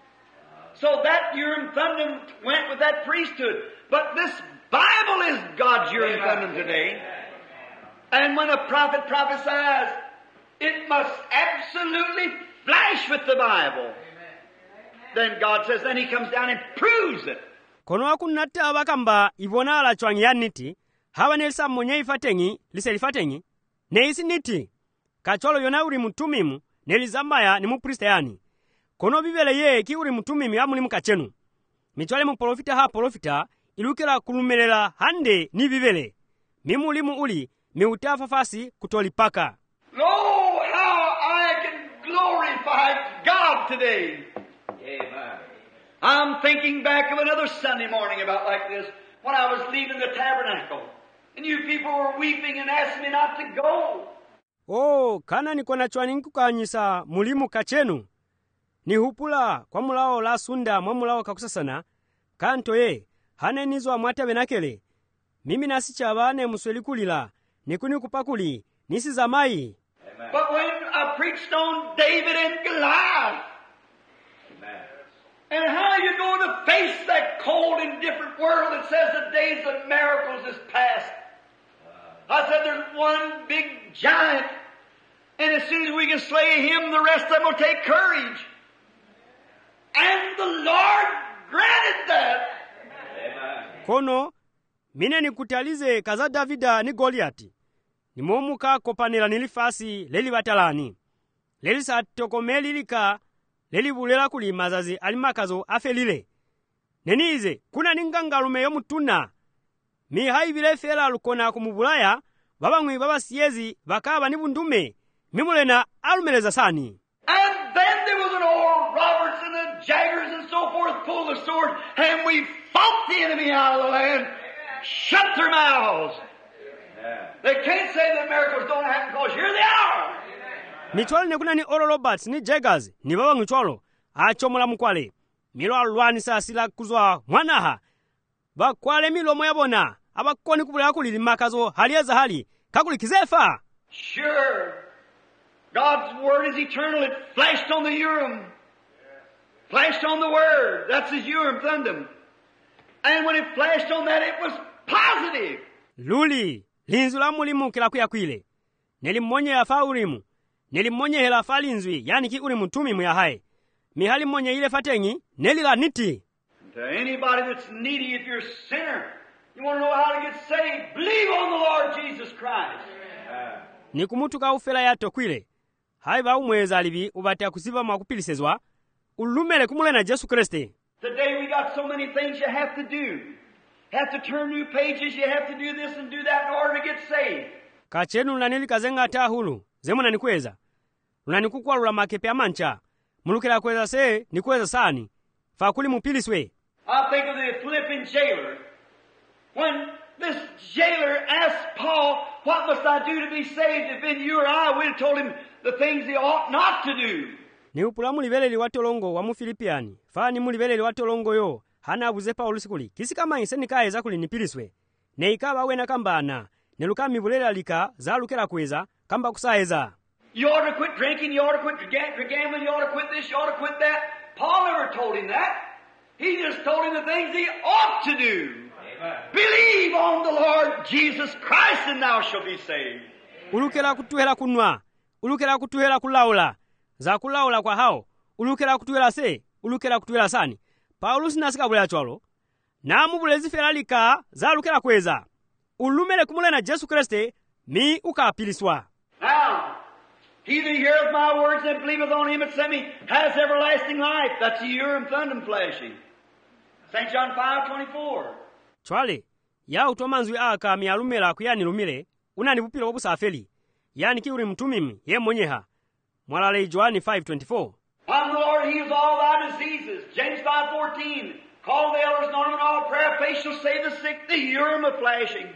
So that Urim Thummim went with that priesthood. But this Bible is God's Urim Thummim today. And when a prophet prophesies, it must absolutely flash with the Bible. Then God says, then He comes down and proves it.
Kono akunata abakamba ibona la chwangi ya niti, hawa nelisa mwenye ifatengi, lise ifatengi, ne isi niti. Kacholo yona Urim Thummim, nelizambaya ni mupristayani. Kono bibele ye ki Urim Thummim ya mulimu kachenu. Michwale muprofita ha profita, ilukela kulumelela hande ni bibele. Mimulimu uli, miutafa fasi kutolipaka.
Oh, how I can glorify God today.
Amen.
I'm thinking back of another Sunday morning about like this, when I was leaving the tabernacle. And you people were weeping and asking me not to go.
Oh, kana niko na chwani nkukanyisa mulimu kachenu. Ni hupula kwa mulao la sunda mwa mulao kakusasana. Kanto ye, hane nizo wa mwata benakele. Mimi nasicha abane musweli kulila. Nikuni kupakuli, nisi zamai.
Amen.
But when I preached on David and Goliath,
Amen.
and how you're going to face that cold, indifferent world that says the days of miracles is past. I said there's one big giant, and as soon as we can slay him, the rest of them will take courage. And the Lord granted that.
Amen.
Kono, mine nikutalize kaza Davida ni Goliati. Ni momuka kopanela nilifasi leli batalani. Leli sa tokomeli lika, leli bulela kuli mazazi alimakazo afelile. Nenize, kuna ningangalume yo mutuna. Mi haibile fela lukona kumubulaya, baba ngwi baba siyezi, bakaba ni bundume. Mimulena alumeleza sani.
And then there was an old Roberts and the Jaggers and so forth pulled the sword, and we fought the enemy out of the land, shut their mouths.
Yeah.
They can't say that miracles don't happen because here they are.
Michwalo ne kuna ni Oral Roberts ni Jaggers ni baba ngwichwalo achomola mukwale. Milo alwani sa sila kuzwa mwanaha. Bakwale milomo yabona abakoni kubula kulili makazo halieza hali kakuli kizefa.
Sure. God's Word is eternal. It flashed on the Urim. Flashed on the Word. That's His Urim Thummim. And when it flashed on that, it was positive.
Luli, linzu la mulimu kila kuya kwile. Nelimonye ya fa Urimu. Nelimonye hela fa linzwi, yani ki Urim Thummim ya hai. Mihali monye ile fatengi, nelila niti.
To anybody that's needy, if you're a sinner, you want to know how to get saved, believe on the Lord Jesus Christ.
Amen.
Ni kumutu ka ufela yato kwile. Hai ba umweza alibi ubate akusiba makupilisezwa. Ulumele kumule na Jesu Kriste.
Today we got so many things you have to do. You have to turn new pages, you have to do this and do that in order to get saved.
Kachenu nanili kazenga ata hulu. Zemu na nikweza. Unanikukwa lula makepe amancha. Mulukela kweza se, nikweza sani. Fakuli mupiliswe.
I think of the Philippian jailer When this jailer asked Paul, what must I do to be saved? If been you or I, we'd have told him the things he ought not to do.
Ni upula muliveleli wa tolongo wa mu Filipiani. Fani muliveleli wa tolongo yo. Hana abuze Paulo sikuli. Kisi kama insenikaye za kulinipiliswe. Ne ikaba wena kambana. Ne lukami bulela lika za lukela kweza kamba kusaeza.
You ought to quit drinking, you ought to quit gambling, you ought to quit this, you ought to quit that. Paul never told him that. He just told him the things he ought to do. Amen. Believe on the Lord Jesus Christ and thou shalt be saved.
Ulukela kutuhela kunwa. Ulukela kutuhela kulaula. Za kulaula kwa hao. Ulukela kutuhela se. Ulukela kutuhela sani. Paulo sinasika bula chwalo. Na mubulezi felalika za lukela kweza. Ulumele kumule na Jesu Kriste mi ukapiliswa.
Now, he that heareth my words and believeth on him that sent me has everlasting life. That's the Urim Thummim flashing. Saint John five twenty-four.
Chwale, ya utomanzwi aka mialumela kuyani lumile, unani bupilo obusafeli. Yani ki uri mtumimi, ye mwenyeha. Mwalale Joani five twenty-four.
I'm the Lord, heals all thy diseases. James five fourteen. Call the elders, anoint them in all prayer, faith shall save the sick. The Urim of flashing.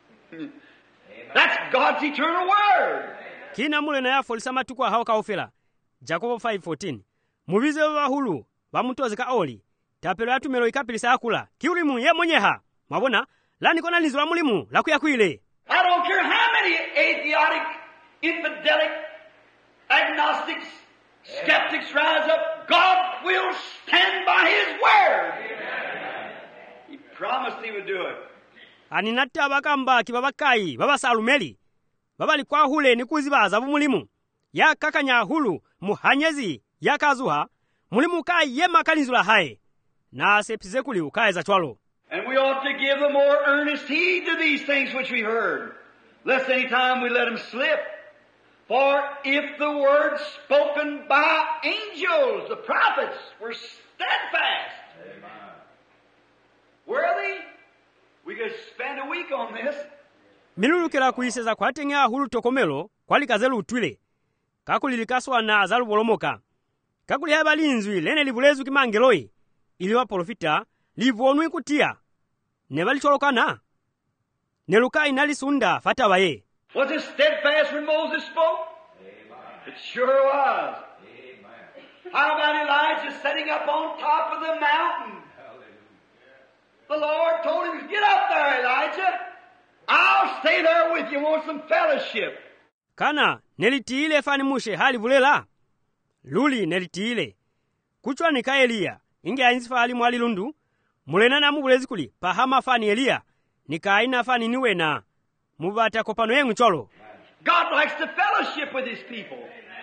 That's God's eternal word.
Kina mule na yafo lisama tukwa hao kaofela. Jacobo five fourteen. Mubize wa hulu, wa mtuwa zika oli. Tapelo ya tumelo ikapilisa akula. Kiulimu ye mwenyeha. Mabona, lani kona lizu la mulimu, la kuyakuile.
I don't care how many atheistic, infidelic, agnostics, skeptics rise up, God will stand by His word. Amen. He promised He would do it.
Aninata bakamba kibabakai, baba salumeli. Baba likwa hule ni kuzibaza bumulimu. Ya kakanya hulu, muhanyezi, ya kazuha, mulimu kai yema kalinzula hae. Na sepsize kuli ukae za chwalo.
And we ought to give the more earnest heed to these things which we heard, lest any time we let them slip. For if the words spoken by angels, the prophets, were steadfast, amen, were they? We could spend a week on this.
Milulukela kuiseza kwa tengea hulu tokomelo, kwa likazelu utwile. Kakuli likaswa na azalu bolomoka. Kakuli haba linzwi, lene libulezu kimangeloi. Iliwa profita, livonui kutia. Nebali cholokana. Neluka inali sunda fatawaye.
Was it steadfast when Moses spoke? Amen. It sure was. Amen. How about Elijah sitting up on top of the mountain? Hallelujah. The Lord told him, get up there, Elijah. I'll stay there with you. Want some fellowship.
Kana, nelitiile fani mushe hali bulela. Luli nelitiile. Kuchwa nika Elia. Inge ainzifa hali mwali lundu. Mulena na mubulezi kuli. Pahama fani Elia. Nika aina fani niwena. Mubata kopano yengu cholo.
God likes to fellowship with His people.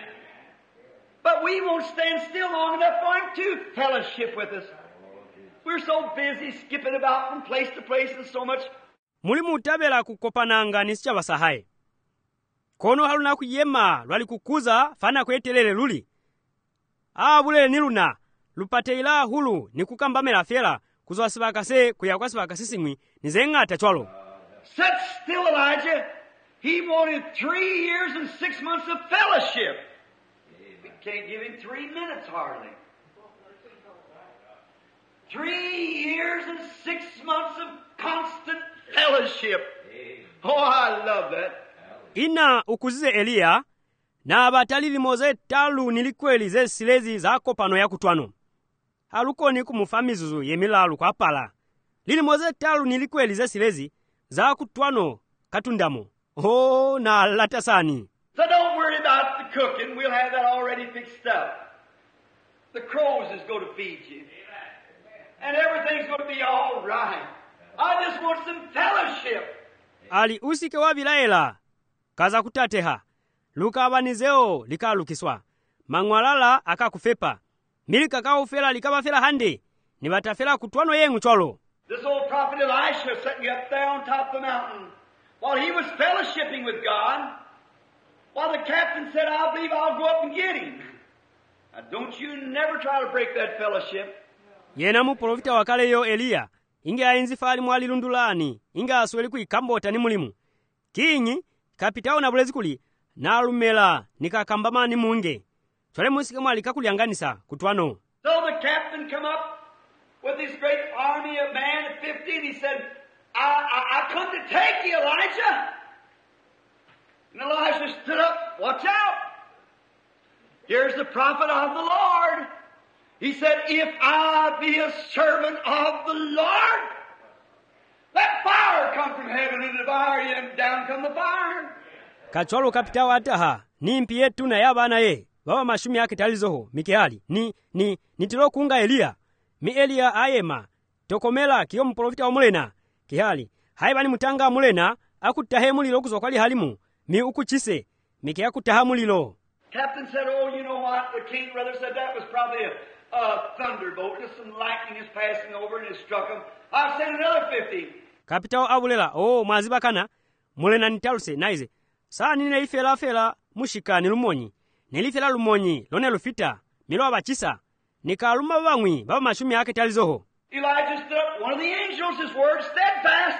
But we won't stand still long enough for Him to fellowship with us. We're so busy skipping about from place to place and so much.
Mulimu utabela kukopananga nisicha basahaye. Kono haluna kuyema lwali kukuza fana kwetelele luli. Ah bulele niluna. Lupate ila hulu ni kukambamela fela kuzwa sibakase kuyakwa sibakase singwi nizenga tachwalo.
Sit still, Elijah. He wanted three years and six months of fellowship. We can't give him three minutes hardly. Three years and six months of constant fellowship. Oh, I love that.
Ina ukuzize Elia na abatalili moze talu nilikweli ze silezi za kopano ya kutwano. Haluko ni kumufamizuzu yemilalu kwa pala. Lili moze talu nilikweli ze silezi za kutwano katundamo. Oh, na latasani.
So don't worry about the cooking. We'll have that already fixed up. The crows is going to feed you. And everything's going to be all right. I just want some fellowship.
Ali usike wabilaela. Kaza kutateha. Luka abanizeo lika lukiswa. Mangwalala akakufepa. Milika kaufela likaba fela hande. Nibatafela kutwano yengu cholo.
This old prophet Elisha sitting up there on top of the mountain, while he was fellowshipping with God, while the captain said, I believe I'll go up and get him. Now don't you never try to break that fellowship.
Yena mu profita wakale yo Elia. Inge ainzi fali mwali lundulani. Inge asweli kuikambota ni mulimu. Kinyi, kapitao na bulezi kuli, na alumela nikakambama ni munge. Chole musike mwali kakulianganisa kutwano.
So the captain come up with his great army of man at fifty, and he said, I, I, I come to take you, Elijah. And Elijah stood up, watch out. Here's the prophet of the Lord. He said, if I be a servant of the Lord, let fire come from heaven and devour you, and down come the fire.
Kachwalo kapitawo ataha, ni mpi yetu na yabana ye, baba mashumi yake talizoho, mikehali, ni, ni, nitilo kunga Eliya, mi Eliya ayema, tokomela kiyo mprofita wa mulena, kihali, haibani mutanga mulena, akutahe mulilo kuzokwali halimu, mi ukuchise, mike akutaha mulilo.
Captain said, oh, you know what, the king brother said that was probably a, a thunderbolt, just some lightning is passing over and it struck him. I'll send another fifty.
Kapitawo abulela, oh, mwazibakana, mulena nitaluse, naize, saa nine ifela fela, mushika ni lumonyi, nilifela lumonyi, lone lufita, milo abachisa, nikaluma bangwi, baba mashumi yake talizoho.
Elijah stood up, one of the angels, his word steadfast.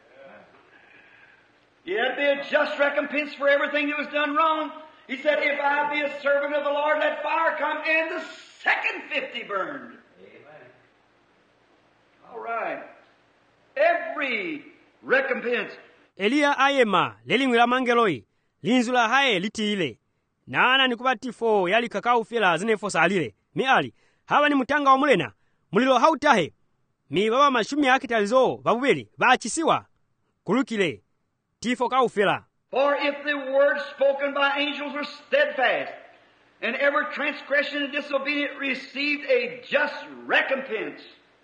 Yeah, it'd be a just recompense for everything that was done wrong. He said, if I be a servant of the Lord, let fire come, and the second fifty burned. Amen. All right. Every recompense.
Eliya ayema, lelingwila mangeloi, linzula hae litiile. Naana nikubatifo yali kakao fila zinefo salile. Miali, hawa ni mutanga wa mulena, mulilo hautahe. Mi baba mashumi yake talizo, babubeli, baachisiwa. Kulukile, tifo kao fila.
For if the words spoken by angels were steadfast, and every transgression and disobedience received a just recompense.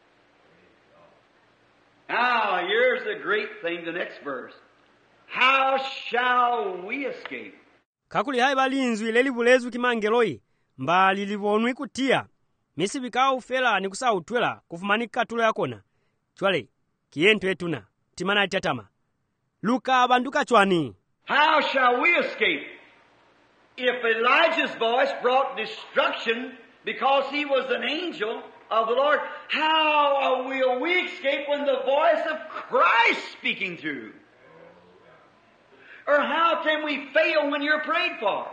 Now, here's the great thing, the next verse. How shall we escape?
Kakuli hai balinzwi leli bulezu kimangeloi, mba lilivonwi kutia. Misi vikao fela ni kusa utwela kufumanika tulo yakona. Chwale, kientu etuna, timana itatama. Luka banduka chwani.
How shall we escape? If Elijah's voice brought destruction because he was an angel of the Lord, how will we escape when the voice of Christ speaking through? Or how can we fail when you're prayed for?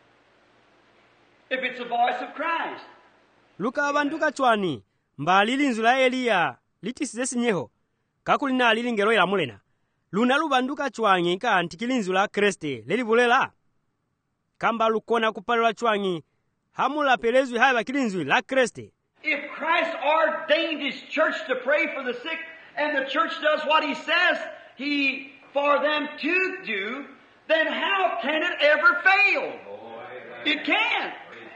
If it's the voice of Christ.
Luka banduka chwani, mba lilinzu la Eliya, litisizesi nyeho, kakulina lilingero ila mulena. Luna lubanduka chwangi ka antikilinzu la Kriste, leli bulela. Kamba lukona kupalwa chwangi, hamula pelezwi haiba kilinzu la Kriste.
If Christ ordained His church to pray for the sick, and the church does what He says He for them to do, then how can it ever fail? It can't.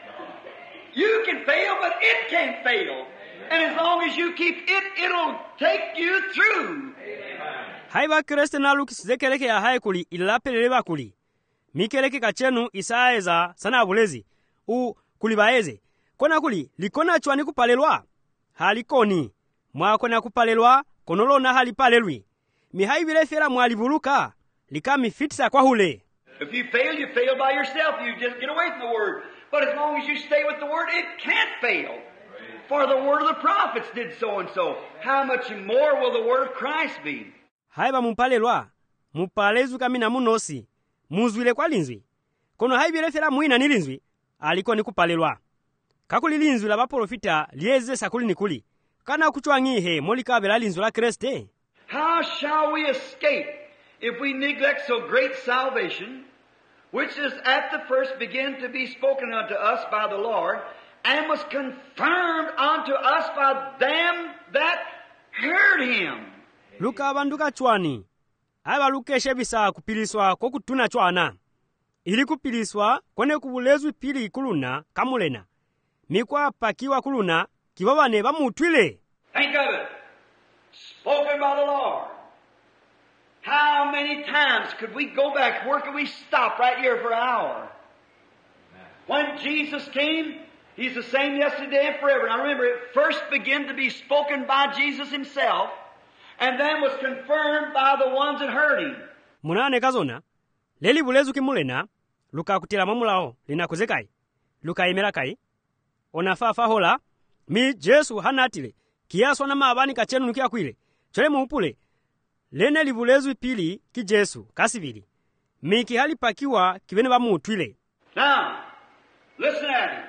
You can fail, but it can't fail. And as long as you keep it, it'll take you through.
Haiba Kriste na lukisizekeleke ya haikuli ilapeleleba kuli. Mikeleke kachenu isaeza sana abulezi. U kulibaeze. Kona kuli, likona chwani kupalelwa. Halikoni. Mwakona kupalelwa, konolo na halipalelwi. Mihaibile fela mwalibuluka. Likami fitsa kwa hule.
If you fail, you fail by yourself. You just get away from the Word. But as long as you stay with the Word, it can't fail. For the word of the prophets did so and so. How much more will the word of Christ be?
Haiba mupalelwa. Mupalezu kamina munosi. Muzwile kwa linzwi. Kono haibile fela muina nilinzwi. Aliko ni kupalelwa. Kakuli linzwi la baprofita lieze sakuli nikuli. Kana kuchwangihe molika bela linzwi la Kriste.
How shall we escape if we neglect so great salvation, which is at the first began to be spoken unto us by the Lord, and was confirmed unto us by them that heard Him?
Luka banduka chwani. Aba lukeshe bisa kupiliswa kwa kutuna chwana. Ili kupiliswa kone kubulezwi pili kuluna kamulena. Mikwa pakiwa kuluna kibabane bamutwile.
Think of it. Spoken by the Lord. How many times could we go back? Where could we stop right here for an hour? When Jesus came, He's the same yesterday and forever. Now remember, it first began to be spoken by Jesus Himself, and then was confirmed by the ones that heard Him.
Munane kazona, leli bulezu kimulena, luka kutila mamulao, lina kuzekai, luka imelakai, onafafa hola, mi Jesu hanatile, kiaswa na maabani kachenu nukia kwile, chole muupule, lene libulezu pili ki Jesu, kasivili, mi kihali pakiwa kivene ba muutwile.
Now, listen at Him.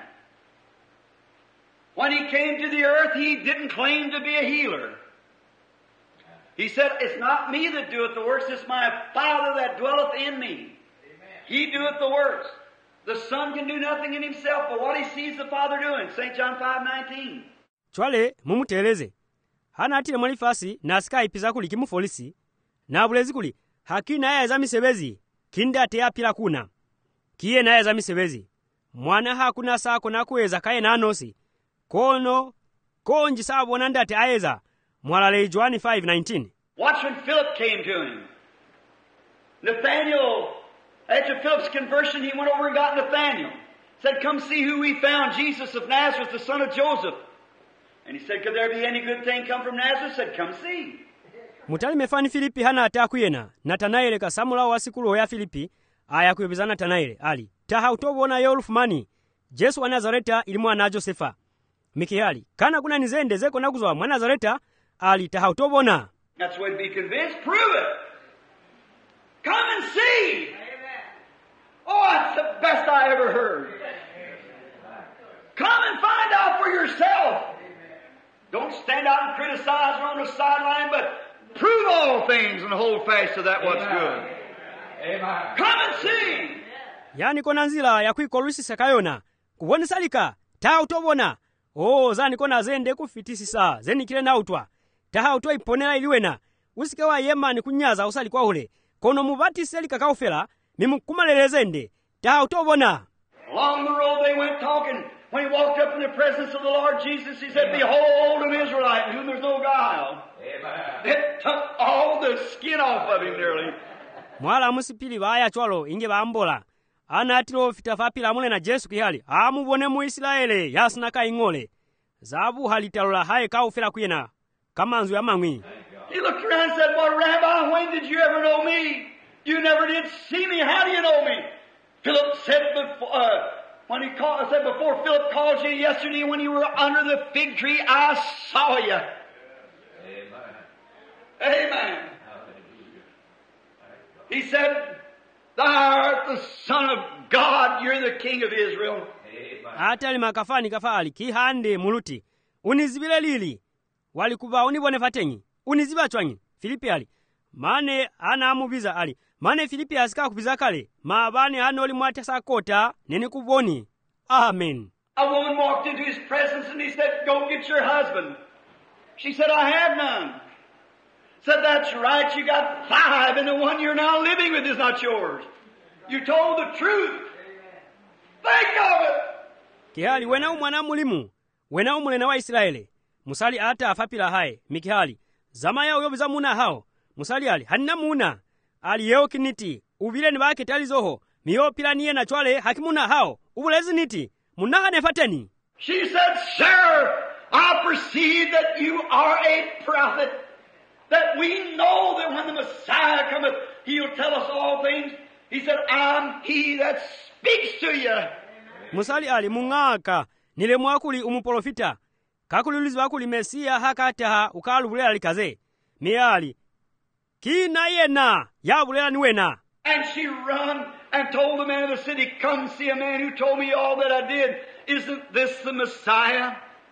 When He came to the earth, He didn't claim to be a healer. He said, it's not me that doeth the works, it's my Father that dwelleth in me. Amen. He doeth the works. The Son can do nothing in himself, but what he sees the Father doing. Saint John five nineteen.
chwale mumuteleze hana atile mwalifasi na skype kuli kimufolisi na bulezi kuli haki naye za misebezi kinde ate apila kuna kiye naye za misebezi mwana hakuna sako na kuweza kaye na anosi kono konji sabona ndate aeza mwalale John five nineteen.
Watch when Philip came to him. Nathaniel, after Philip's conversion, he went over and got Nathaniel. Said, come see who we found, Jesus of Nazareth, the son of Joseph. And he said, could there be any good thing come from Nazareth? Said, come see.
Mutali mefani Filipi hana atakuyena. Natanaele kasamula wasikulu ya Filipi aya kuyobeza Natanaele ali. Taha utobona yorufumani. Jesu wa Nazareta ilimu na Josefa. Mikihali. Kana kuna nizende zeko na kuzwa mwa Nazareta ali taha utobona.
That's the way to be convinced. Prove it. Come and see. Amen. Oh, that's the best I ever heard. Come and find out for yourself. Amen. Don't stand out and criticize on the sideline, but prove all things and hold fast to that what's good. Amen. Come and see.
Yani kona nzila ya kuikolusi sakayona. Kuwone salika. Taha utobona. Oh, zani kona zende kufitisisa. Zeni kile na utwa. Taha utwa iponela iliwena. Usike wa yema ni kunyaza usali kwa ule. Kono mubati seli kakaufela. Mimukumalele zende. Taha utobona.
Along the road they went talking. When he walked up in the presence of the Lord Jesus, he said, behold an Israelite in whom there's no guile. Amen. It took all the skin off of him nearly.
Mwala musipili baya chwalo inge baambola. Ana atilo fitafapila mule na Jesu kihali. Amubone mu Israeli yasina ka ingole. Zabu halitalola hae kaufela kuyena. Kamanzu ya mangwi.
He looked around and said, well, Rabbi, when did you ever know me? You never did see me. How do you know me? Philip said before, uh, when he called, said before Philip called you yesterday when you were under the fig tree, I saw you. Amen. Amen. He said, thou art the Son of God, you're the King of Israel.
Atali makafani kafali kihande muluti. Unizibile lili. Walikuba unibone fatenyi. Uniziba chwanyi. Filipi ali. Mane ana amubiza ali. Mane Filipi asika kubiza kale. Maabane anoli mwatesa kota. Neni kuboni. Amen.
A woman walked into his presence and he said, go get your husband. She said, I have none. Said, that's right, you got five and the one you're now living with is not yours. You told the truth. Think of it.
Kihali wena umwana mulimu. Wena umulena wa Israeli. Musali ata afapila hai. Mikihali. Zama ya uyobiza muna hao. Musali ali. Hanina muna. Ali yeo kiniti. Uvile ni wake tali zoho. Miyo pila niye na chwale hakimuna hao. Ubulezi niti. Munaga nefateni.
She said, sir, I perceive that you are a prophet. That we know that when the Messiah cometh, he'll tell us all things. He said, I'm he that speaks to you.
Musali ali mungaka. Nile mwakuli umuprofita. Kakuliulizi wakuli Mesia hakataha ukalubulela likaze. Miali. Kina yena. Yabulela niwena.
And she run and told the man of the city, come see a man who told me all that I did. Isn't this the Messiah?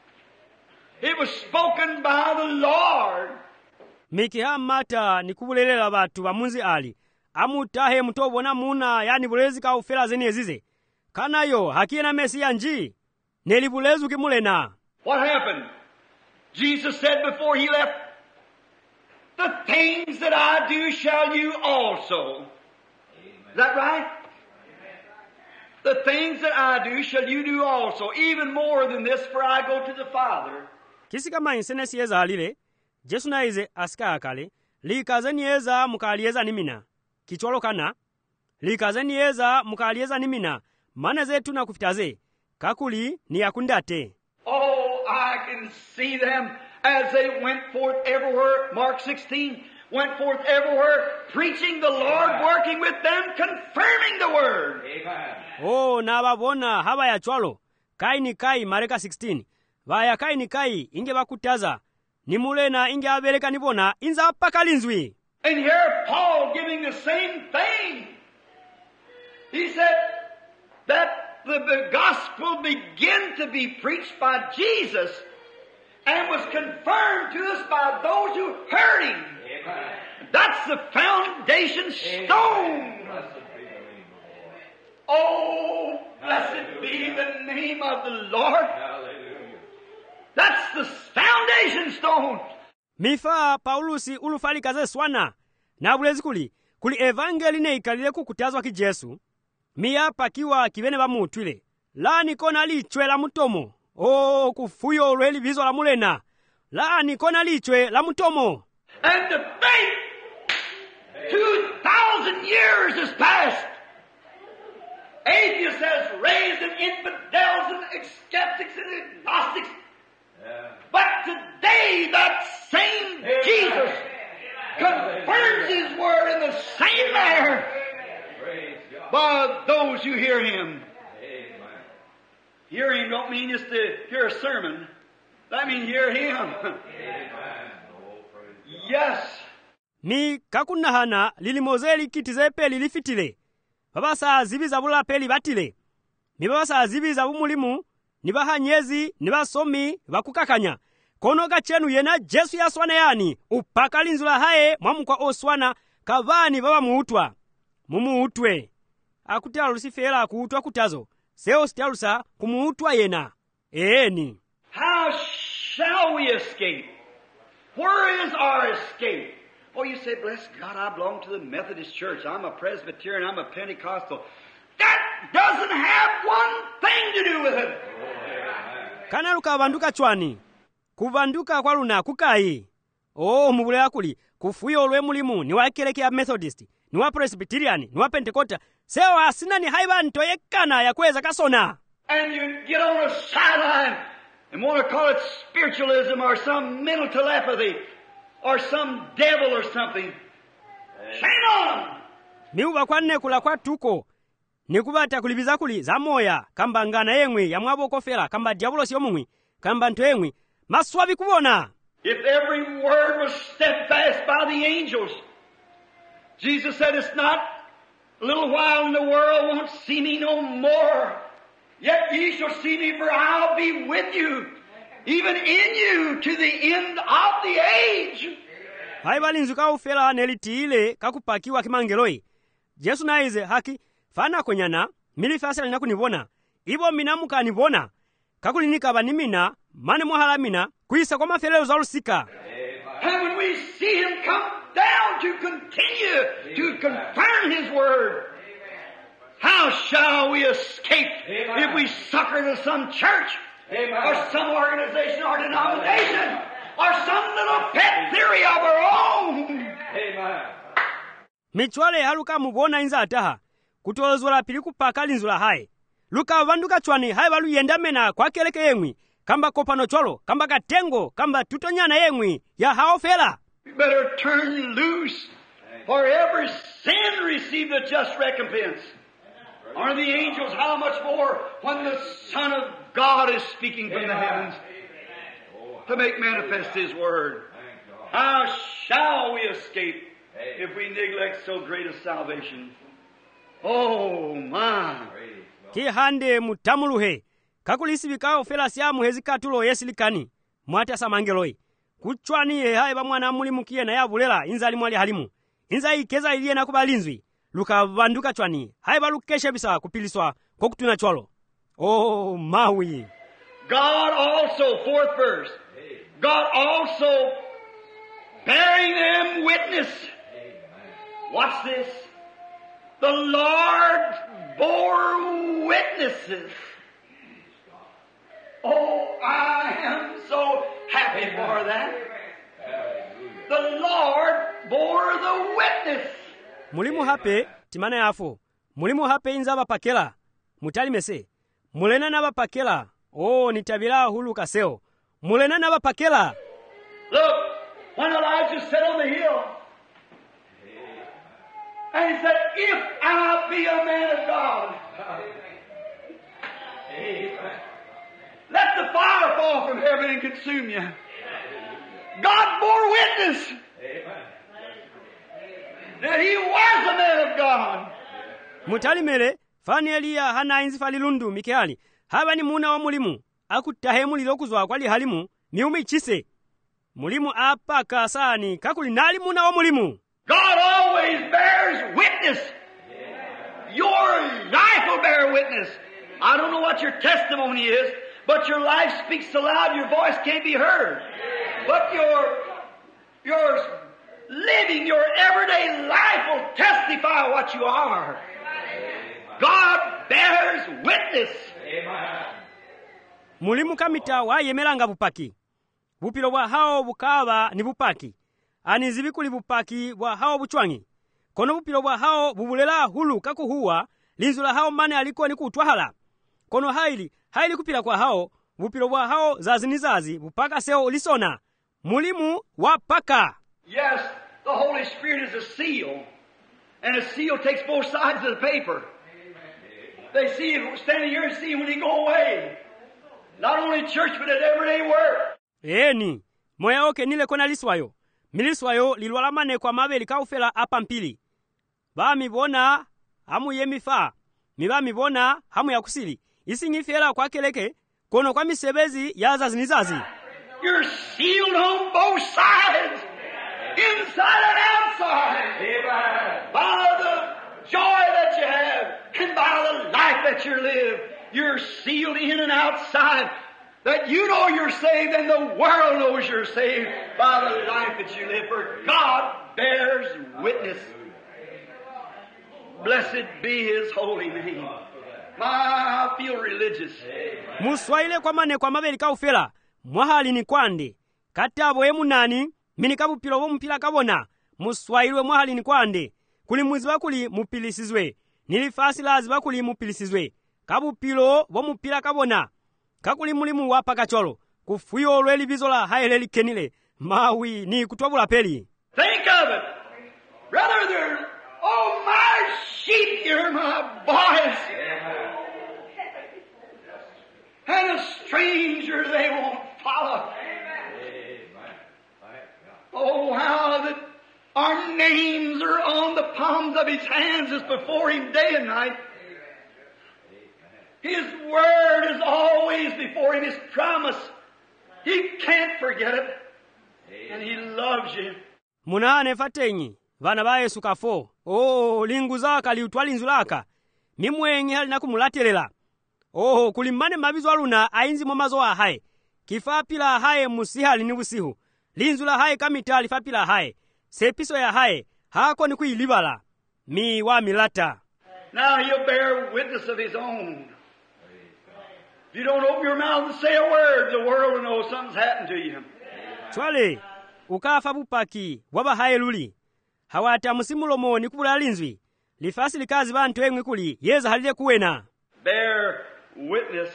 It was spoken by the Lord.
Mikiha mata nikubulelela batu bamunzi ali. Amutahe mutobona muna yani bulezi ka ufela zeni ezize. Kana yo hakie na Mesia nji. Nelibulezu kimulena.
What happened? Jesus said before he left, the things that I do shall you also. Amen. Is that right? Amen. The things that I do shall you do also, even more than this, for I go to the Father.
Kisi kama insene siyeza alile, Jesu na ize asika akale, likazeni eza mukalieza nimina. Kicholo kana, likazeni eza mukalieza nimina, mana zetu na kufitaze, kakuli ni yakundate.
Oh, I can see them as they went forth everywhere, Mark sixteen, went forth everywhere, preaching the Lord, amen, working with them, confirming the word. Amen.
Oh, na babona haba ya chwalo, kai ni kai Mareka sixteen, vaya kai ni kai inge bakutaza, nimulena inge abeleka nibona, inza pakalinzwi.
And here Paul giving the same thing. He said that the, the gospel began to be preached by Jesus and was confirmed to us by those who heard him. Amen. That's the foundation stone. Oh, blessed be the name of the Lord. That's the foundation stone.
mifa paulusi ulufalikaze swana na bulezi kuli kuli evangeli ne ikalile kukutazwa ki Jesu miya pakiwa kivene bamutwile lani kona lichwe la mutomo o kufuyo lweli vizo la mulena lani kona lichwe la mutomo.
And the faith two thousand years has passed. Atheists has raised and infidels and skeptics and agnostics. Yeah. But today that same Amen. Jesus confirms His word in the same manner by those who hear Him. Amen. Hear Him don't mean just to hear a sermon. That means hear Him. Amen. Yes.
Mi kakunahana lilimozeli kitize peli lifitile. Babasa zibiza bula peli batile. Mi babasa zibiza bumulimu nibaha nyezi nibasomi bakukakanya. Kono gachenu yena Jesu ya swana yani upakalinzula hae mwamukwa oswana kavani baba muutwa. Mumuutwe. Akutala lusifera akuutwa kutazo. Seo sitalusa kumuutwa yena. Eeni.
How shall we escape? Where is our escape? Oh, you say, bless God, I belong to the Methodist Church. I'm a Presbyterian. I'm a Pentecostal. That doesn't have one thing to do with it.
Kana luka banduka chwani. Kubanduka kwa luna kukai. Oh, mubule akuli. Kufuyo olwe mulimu. Niwa keleke ya Methodist. Niwa Presbyterian. Niwa Pentecostal. Sewa asina ni haiba ntoye kana ya kweza kasona.
And you get on a sideline and want to call it spiritualism or some mental telepathy. Or some devil or something. Shame on!
Miuba kwanne kula kwa tuko. Nikubata kulibiza kuli za moya. Kamba ngana yengwi ya mwabo kofera. Kamba diabolo siyo mungwi. Kamba nto yengwi. Maswabi kubona.
If every word was steadfast by the angels. Jesus said it's not a little while and the world won't see me no more. Yet ye shall see me for I'll be with you. Even in you to the end of the age.
Haibalinzuka ufela nelitiile kakupakiwa kimangeloi. Jesu naize haki fana konyana milifasa lina kunibona. Ibo minamuka nibona. Kakulinika banimina mane mwahalamina kuisa kwa mafeleo za lusika.
And when we see Him come down to continue to confirm His word, how shall we escape if we succor to some church? Amen. Or some organization or denomination or some little pet theory of our own. Amen.
Michwale haluka mubona inza ataha. Kutolozwala pili kupaka linzula hai. Luka vanduka chwani hai balu yendamena kwa keleke yengwi. Kamba kopano chwalo, kamba katengo, kamba tutonyana yengwi ya haofela.
You better turn loose. For every sin received a just recompense. Are the angels how much more when the Son of God is speaking from the heavens to make manifest His word? How shall we escape if we neglect so great a salvation? Oh my!
Kihande mutamuluhe. Kakulisibika ofela siamu hezikatulo yesilikani. Mwata samangeloi. Kuchwani ye hai bamwana mulimukie na yabulela inzali mwali halimu. Inza ikeza iliye na kubalinzwi. Luka vanduka chwani. Hai balukeshe bisa kupiliswa kwa kutuna chwalo. Oh, mawi.
God also, fourth verse. God also bearing them witness. Watch this. The Lord bore witnesses. Oh, I am so happy for that. The Lord bore the witness.
Mulimu hape timana yafo. Mulimu hape inza bapakela. Mutali mese. Mulena na bapakela. Oh, nitabila hulu kaseo. Mulena na bapakela.
Look, when Elijah sat on the hill, and he said, if I be a man of God, let the fire fall from heaven and consume you. God bore witness that he was a man of God.
Mutali mele, fani Eliya hana inzi falilundu mikeali. Haba ni muna wa mulimu. Akutahe mulilo kuzwa kwali halimu, miumi chise. mulimu apaka sani kakuli nali muna wa mulimu.
God always bears witness. Your life will bear witness. I don't know what your testimony is, but your life speaks so loud your voice can't be heard. But your, your living, your everyday life will testify what you are. God bears witness.
Mulimu kamita wayemelanga bupaki. Bupilo bwa hao bukaba ni bupaki. Anizibi kuli bupaki bwa hao buchwangi. Kono bupilo bwa hao bubulela hulu kakuhuwa, linzula hao mane alikuwa ni kutwahala. Kono haili, haili kupila kwa hao, bupilo bwa hao zazinizazi, bupaka seo lisona. Mulimu wapaka.
Yes, the Holy Spirit is a seal. And a seal takes both sides of the paper. They see him standing here and see him when he go away. Not only church, but at everyday work.
Eni, moya oke nile kona liswayo. Miliswayo lilwalamane kwa mabeli kaufela apa mpili. Ba mibona hamu yemifa. Miba mibona hamu ya kusili. Isi ngifela kwa keleke, kono kwa misebezi ya zazinizazi.
You're sealed on both sides. Inside and outside. Amen. By the joy that you have and by the life that you live, you're sealed in and outside. That you know you're saved and the world knows you're saved by the life that you live. For God bears witness. Blessed be His holy name. My, I feel religious.
Muswaile kwa mane kwa mabeli kaufela. Mwahali ni kwande. Katabo emu nani. Minikabu pilovo mpila kabona. Muswailwe mwahali ni kwande. Kuli mwizi wakuli mupilisizwe. Nilifasi lazi wakuli mupilisizwe. Kabu pilo wa mupila kabona. Kakuli mulimu wapa kacholo. Kufuyo lweli bizola haeleli kenile. Mawi ni kutwabula peli.
Think of it. Brother, there, oh my sheep, hear my voice. And a stranger they won't follow. Oh, how that our names are on the palms of His hands is before Him day and night. His word is always before Him, His promise. He can't forget it. And He loves you.
Munane fatenyi, vana ba Yesu kafo. Oh, lingu zaka liutwali nzulaka. Mimwengi hali na kumulatelela. Oh, kulimane mabizo aluna ainzi momazo wa hae. Kifapila hae musihali ni busihu. Linzula hae kamitali fapila hae. Sepiso ya hae, hako ni kuilibala. Mi wa milata.
Now He'll bear witness of His own. If you don't open your mouth and say a word, the world will know something's happened to you.
Chwale, ukafa bupaki, waba hae luli. Hawata musimulomo ni kubula linzwi. Lifasi likazi bantu engwe kuli, yeza halile kuwena.
Bear witness,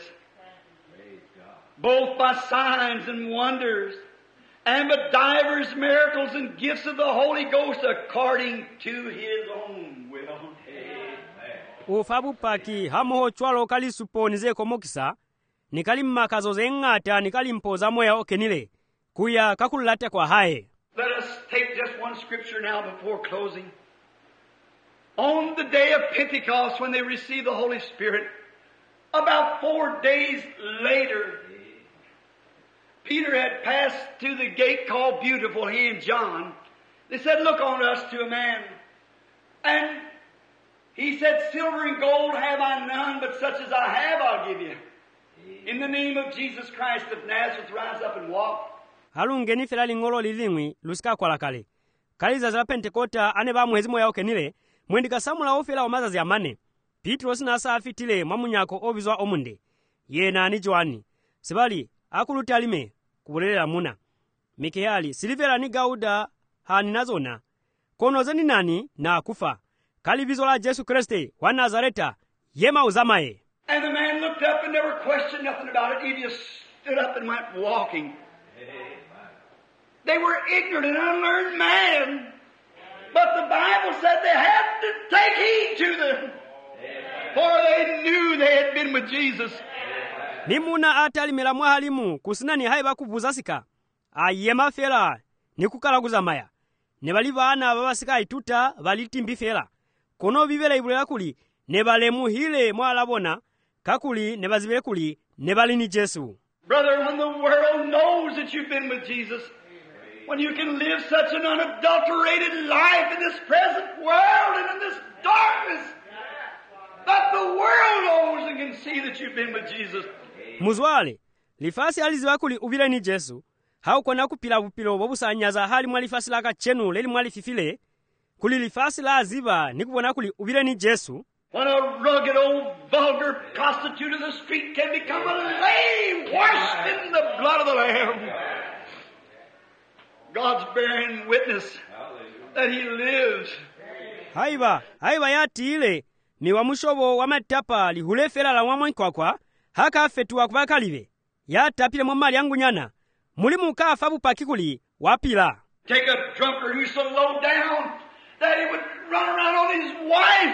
both by signs and wonders, and by divers miracles and gifts of the Holy Ghost according to His own will.
Ufa bupaki, hamoho chwalo kali suponize komokisa, nikali mmakazo zengata nikali mpoza moya okenile, kuya kakulate kwa hae.
Let us take just one scripture now before closing. On the day of Pentecost, when they received the Holy Spirit, about four days later, Peter had passed to the gate called Beautiful, he and John. They said, look on us to a man. And he said, silver and gold have I none, but such as I have I'll give you. In the name of Jesus Christ of Nazareth, rise up and walk.
Halungeni fela lingolo lilingwi, lusika kwa lakale. Kaliza za Pentekota ane ba mwezi moya okenile, mwendika samula ofela omazazi amane. Petro sinasa afitile mamunyako obizwa omunde. Ye na ni Joani. Sibali, akuluti alime, kubulela muna. Mikehali, silivera ni gauda hani nazona. Kono zeni nani na kufa. Kalibizo la Jesu Kriste, wa Nazareta, yema uzamae.
And the man looked up and never questioned nothing about it. He just stood up and went walking. They were ignorant and unlearned man. But the Bible said they had to take heed to them. For they knew they had been with Jesus.
Nimuna atali mela mwahalimu kusina ni haiba kubuzasika. Ayema fela ni kukala kuzamaya. Ne bali bana babasika ituta balitimbi fela. Kono bibela ibulela kuli ne balemu hile mwalabona kakuli ne bazibele kuli ne bali ni Jesu.
Brother, when the world knows that you've been with Jesus, When you can live such an unadulterated life in this present world and in this darkness that the world knows and can see that you've been with Jesus.
Muzwale, lifasi aliziwa kuli ubile ni Jesu, hau kona kupila upilo wabusanyaza hali mwali fasi laka chenu leli mwali fifile, kuli lifasi la aziba ni kubona kuli ubile ni Jesu.
When a rugged old vulgar prostitute of the street can become a lady washed in the blood of the Lamb. God's bearing witness that He lives.
Haiba, haiba yati ile, ni wa mushobo wa matapa li hulefela la wamwa kwa haka fetua kubakalive. Ya tapile mwamali yangu nyana, mulimu kaa fabu pakikuli, wapila.
Take a drunkard who's so low down that he would run around on his wife,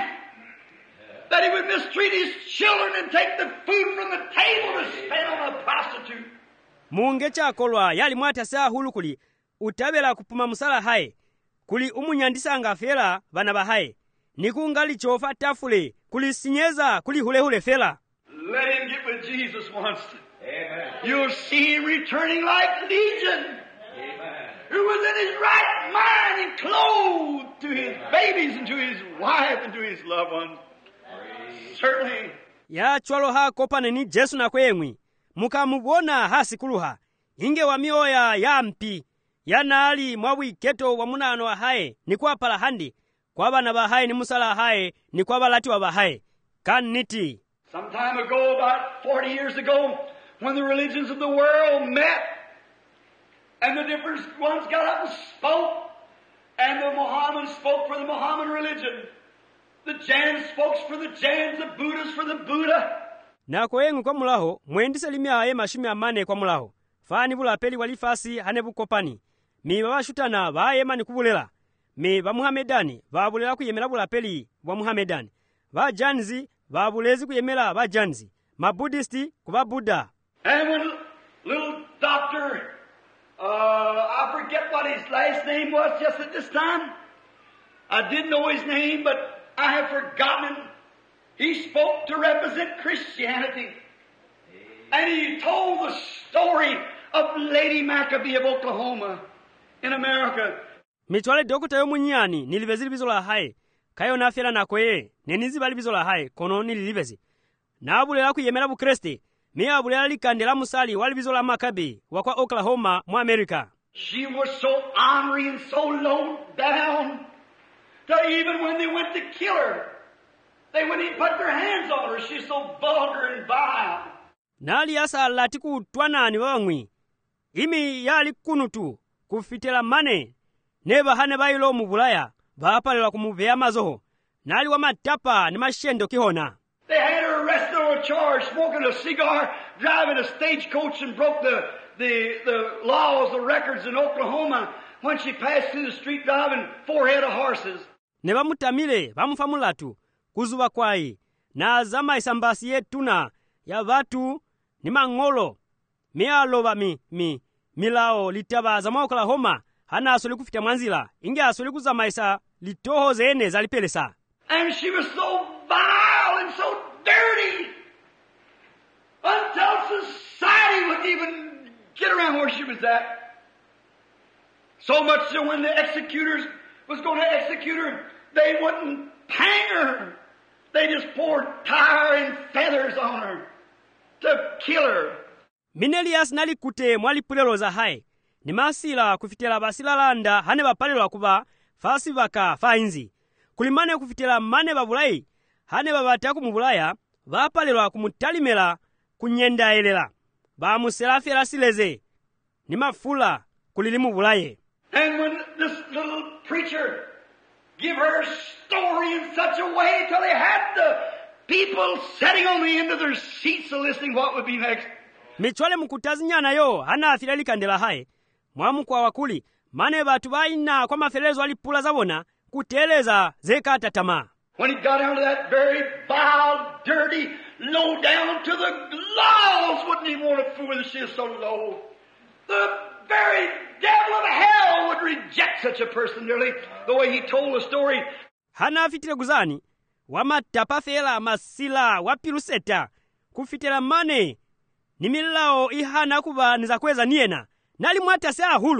that he would mistreat his children and take the food from the table to spend on a prostitute.
Muungecha kolwa yali mwata saa hulu kuli, utabela kupuma musala hae, kuli umunyandisa ngafela bana bahae, nikungali chofa tafule, kuli sinyeza, kuli hule hule fela.
Let him get with Jesus once.
Amen.
You'll see him returning like Legion,
Amen.
who was in his right mind and clothed to his babies and to his wife and to his loved ones. Certainly.
Ya chwalo ha kopane ni Jesu na kwemwi, muka mubona hasi kuluha, inge wa mioya ya mpi, ya naali mwawi keto wa munano wa hae, ni kwa pala handi, kwa bana bahae ni musala hae, ni kwa balati wa bahae, kan niti.
Some time ago, about forty years ago, when the religions of the world met, and the different ones got up and spoke, and the Mohammedans spoke for the Mohammedan religion, the Jains spoke for the Jains, the Buddhists for the Buddha.
Na koengu kwa mulaho, mwendise limia ae mashumi amane kwa mulaho. Fani bula peli walifasi hanebu kopani. Mi baba shutana ba ema ni kubulela. Mi ba Muhammedani ba bulela kuyemela bula peli wa Muhammedani. Ba Janzi ba bulezi kuyemela ba Janzi. Ma Buddhisti kuba Buddha.
And when little doctor, uh, I forget what his last name was just at this time. I did know his name, but I have forgotten him. He spoke to represent Christianity. And he told the story of Lady Maccabee of Oklahoma in America.
Mitwale dokota yo munyani nilibezili bizola hae. Kayo nafela na kweye, nenizi bali bizola hae, kono nilibezi. Na abulela kuyemela bu Kristi, mi abulela likandela musali wali bizola Maccabee, wakwa Oklahoma, mu America.
She was so ornery and so low down that even when they went to kill her, they wouldn't even put their hands on her. She's so vulgar and vile.
Nali asa latiku twanani wangwi. Imi yali kunutu, kufitela mane, neba hane bailo mubulaya, bapalela kumuvea mazoho. Nali wa matapa ni mashendo kihona.
They had her arrested on a charge, smoking a cigar, driving a stagecoach, and broke the, the, the laws, the records in Oklahoma when she passed through the street driving four head of horses.
Neba mutamile, bamufamulatu, kuzuba kwai, na zama isambasi yetuna, ya vatu, ni mangolo. Mea loba mi, mi, milao litaba zama Oklahoma, hana asoli kufita mwanzila, inge asoli kuzama isa litoho zene zalipelesa.
And she was so vile and so dirty until society wouldn't even get around where she was at. So much so when the executors was going to execute her, they wouldn't hang her. They just poured tar and feathers on her to kill her.
Minelias nali kute mwali pulelo za hai. Ni masila kufitela basila landa hane bapalelwa kuba fasi baka fainzi. Kulimane kufitela mane babulai hane babata kumubulaya bapalelwa kumutalimela kunyenda elela. Ba muselafela sileze. Ni mafula kulilimu bulaye.
And when this little preacher give her story in such a way till they had the people sitting on the end of their seats listening what would be next.
Michwale mukutazi nyana yo hana afilali kandela hai. Mwamu kwa wakuli mane batu baina kwa mafelezo alipula zabona kuteleza zeka tatama.
When he got down to that very vile, dirty, low down to the laws wouldn't even want to fool with her. She is so low. The very devil of hell would reject such a person nearly the way he told the story.
Hana afitile guzani wama tapafela masila wapiruseta kufitela mane nimilao ihana kuba nizakweza niena nali mwata sea hulu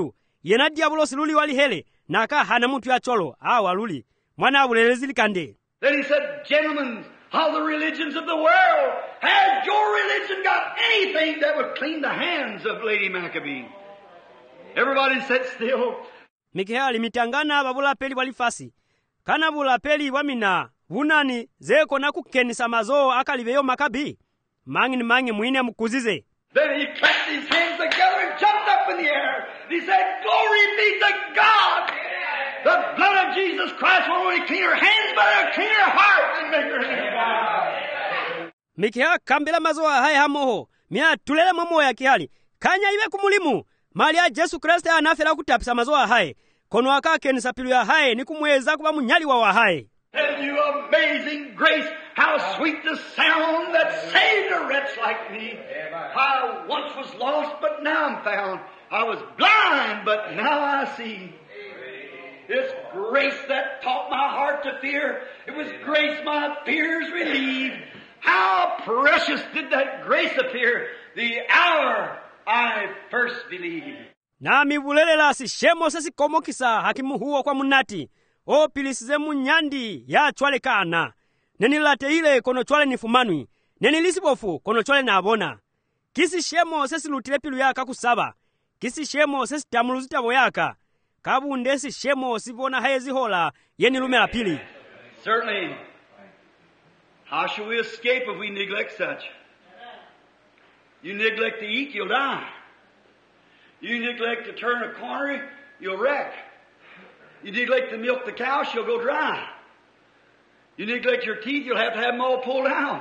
yena diabulosi luli wali hele naka hana mutu ya cholo awa luli mwana abulelezi likande.
Then he said, gentlemen of the religions of the world, has your religion got anything that would clean the hands of Lady Maccabee? Everybody sat still.
Mikeha limitangana babulapeli walifasi. Kana bulapeli wamina vunani zeko na kukenisa mazoo akaliveyo Makabi. Mangi ni mangi mwine mukuzize.
Then he clapped his hands together and jumped up in the air. He said, glory be to God. The blood of Jesus Christ will only clean her hands, but it'll clean her heart and make her hands.
Mikeha kambila mazoo haya hamoho. Mia tulele momo ya kihali. Kanya iwe kumulimu. Malia Jesu Kristo anafela kutapisa mazoo haye. Kono akake nisapilu ya haye ni kumweza kuba munyali wa wa haye.
Tell you amazing grace, how sweet the sound that saved a wretch like me. I once was lost, but now I'm found. I was blind, but now I see. It's grace that taught my heart to fear. It was grace my fears relieved. How precious did that grace appear the hour I first believed.
Nami bulelela si shemo sesi komokisa hakimu huo kwa munati. O pilisize munyandi ya chwale kana. Neni late ile kono chwale nifumanwi. Neni lisibofu kono chwale na abona. Kisi shemo sesi lutile pilu yaka kusaba. Kisi shemo sesi tamuluzita boyaka. Kabu ndesi shemo sivona haezi hola yeni lume la pili.
Certainly. How shall we escape if we neglect such? You neglect to eat, you'll die. You neglect to turn a corner, you'll wreck. You neglect to milk the cow, she'll go dry. You neglect your teeth, you'll have to have them all pulled out.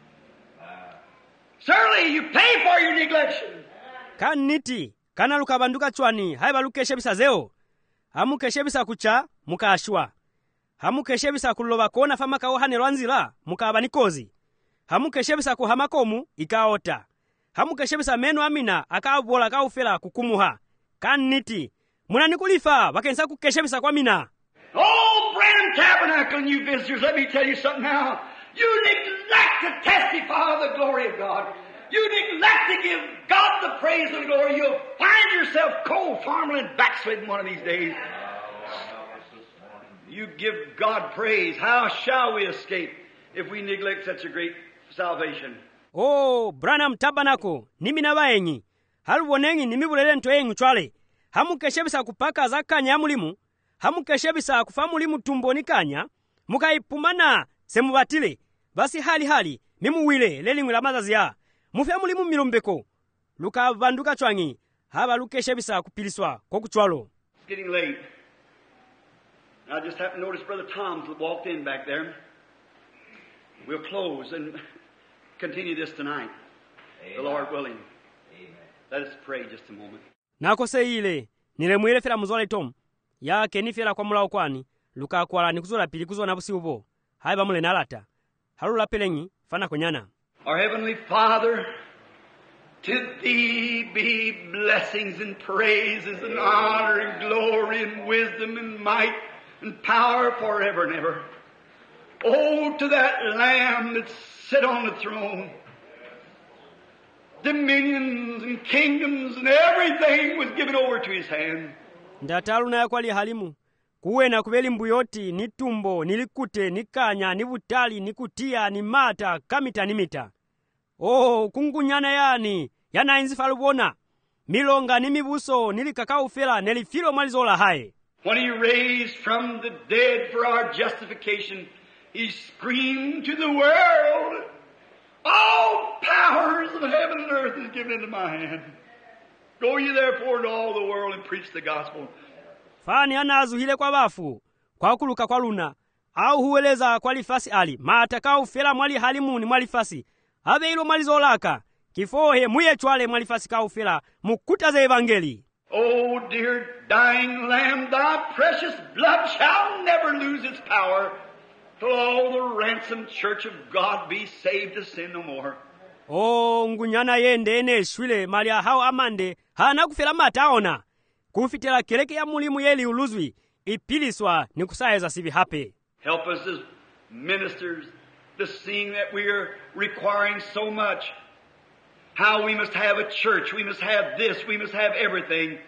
Certainly, you pay for your neglection.
Kaniti, kana lukabanduka chwani, haiba lukeshebisa zeo. Hamu keshebisa kucha, muka ashwa. Hamu keshebisa kuloba kona fama kao hane rwanzila, muka abanikozi. Hamu keshebisa kuhamakomu, ikaota. Hamu keshebisa menu amina, akawabola kaufela kukumuha. Kaniti, muna nikulifa, wakensa kukeshebisa kwa mina.
Oh, Branham Tabernacle and you visitors, let me tell you something now. You neglect to testify of the glory of God. You neglect to give God the praise and glory. You'll find yourself cold, farmland, backslidden one of these days. You give God praise. How shall we escape if we neglect such a great salvation?
Oh, Branham Tabernacle, nimi na waenyi. Halubonengi nimi bulele ntoengu chwale. Hamu keshebisa kupaka za kanya ya mulimu. Hamu keshebisa kufa mulimu tumboni kanya. Muka ipumana semubatile. Basi hali hali, mimu wile, lelingu la mazazi ya. Mufe mulimu milombeko. Luka banduka chwangi. Haba lukeshebisa kupiliswa kokuchwalo.
It's getting late. I just happened to notice Brother Tom's walked in back there. We'll close and continue this tonight. Amen. The Lord willing. Amen. Let us pray just a moment.
Nakose ile, nilemwile fela muzwale tom. Ya kenifela kwa mula ukwani, luka kwala nikuzola pili kuzona busi ubo. Haiba mule nalata. Halula pelengi, fana konyana.
Our Heavenly Father, to Thee be blessings and praises and honor and glory and wisdom and might and power forever and ever. Oh, to that Lamb that sit on the throne. Dominions and kingdoms and everything was given over to His hand.
Ndatalu na yakwali halimu. Kuwe na kubeli mbuyoti, ni tumbo, nilikute, nikanya, nibutali, nikutia, ni mata, kamita, nimita. Oh, kungunyana yani, yana inzifalubona. Milonga, nimibuso, nilikakaufela, nelifilo malizola hae.
When He raised from the dead for our justification, He screamed to the world, all powers of heaven and earth is given into my hand. Go ye therefore into all the world and preach the gospel.
Fani anazuhile kwa bafu, kwa kuluka kwa luna, au huweleza kwa lifasi ali, maatakau fela mwali halimuni mwali fasi, habe ilo malizolaka, kifohe muye chwale mwali fasi kau fela, mukuta za evangeli.
Oh, dear dying Lamb, thy precious blood shall never lose its power, till all the ransomed church of God be saved to sin no more.
Oh, ngunyana yende ene shwile malia hao amande, hana kufela mataona. Kufitela keleke ya mulimu yeli uluzwi, ipiliswa ni kusaeza sivi hape.
Help us as ministers to seeing that we are requiring so much. How we must have a church, we must have this, we must have everything.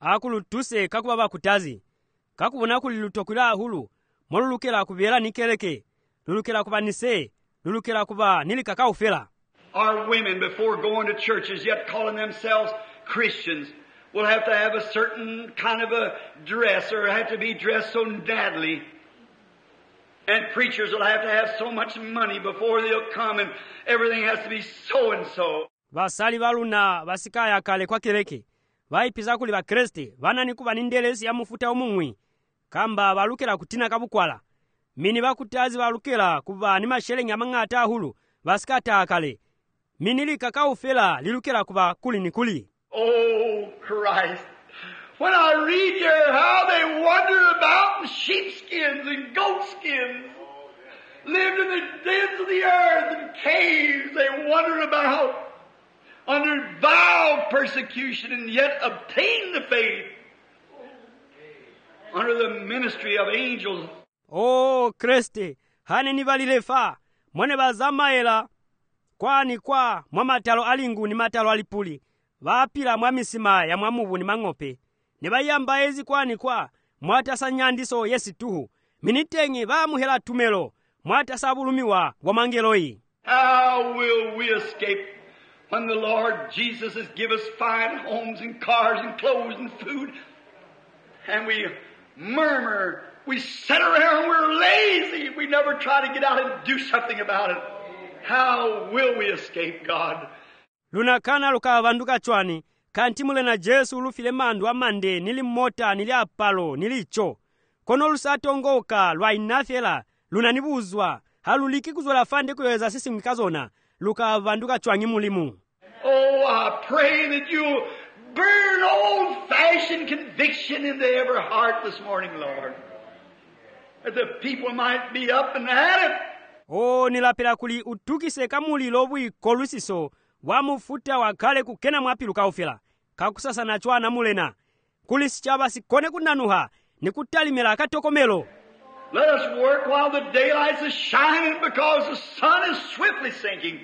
akulu tuse kakuba bakutazi kakubona kuli lutokula hulu molulukela kubyera nikeleke lulukela kuba nise lulukela kuba nilikakaufela.
Our women, before going to churches, yet calling themselves Christians, will have to have a certain kind of a dress, or have to be dressed so nattily. And preachers will have to have so much money before they'll come, and everything has to be so and so.
Vasali valuna vasikaya kale kwa keleke vaipiza kuli vakreste vanani kuva nindelesi ya mufuta omumwi kamba valukela kutina kabukwala mini vakutazi valukela kuva ni mashelenge amang'ata ahulu vasikata akale mini likakaufela lilukela kuva kuli ni kuli.
Oh, Christ. When I read here how they wander about in sheepskins and goatskins, lived in the dens of the earth and caves, they wandered about under vile persecution and yet obtained the faith under the ministry of angels.
Oh, Kriste, hane nivalilefa, mwene bazamaela, kwani kwa mwamatalo alingu ni matalo alipuli, vapila mwamisima ya mwamuvu ni mangope, nibayamba ezi kwani kwa mwatasa nyandiso yesi tuhu, minitengi vamuhela tumelo, mwatasa bulumiwa wamangeloi.
How will we escape when the Lord Jesus has given us fine homes and cars and clothes and food, and we murmur, we sit around, we're lazy, we never try to get out and do something about it. How will we escape God?
Lunakana lukavanduka chwani, kantimule na Jesu lufile mandu amande nili mota nili apalo nili cho. Kono lusatongoka lwa inafela lunanibuzwa haluliki kuzwela fande kuyeza sisi mkazona lukavanduka chwangi mulimu.
Oh, I pray that you'll burn old-fashioned conviction into every heart this morning, Lord, that the people might be up and at it.
Oh, nilapela kuli utukise kamulilo bwikolusiso wamufuta wakale kukena mwapi lukaufela kakusasa na chwana mulena kulisichaba sikone kunanuha nikutalimela akatokomelo.
Let us work while the daylight is shining, because the sun is swiftly sinking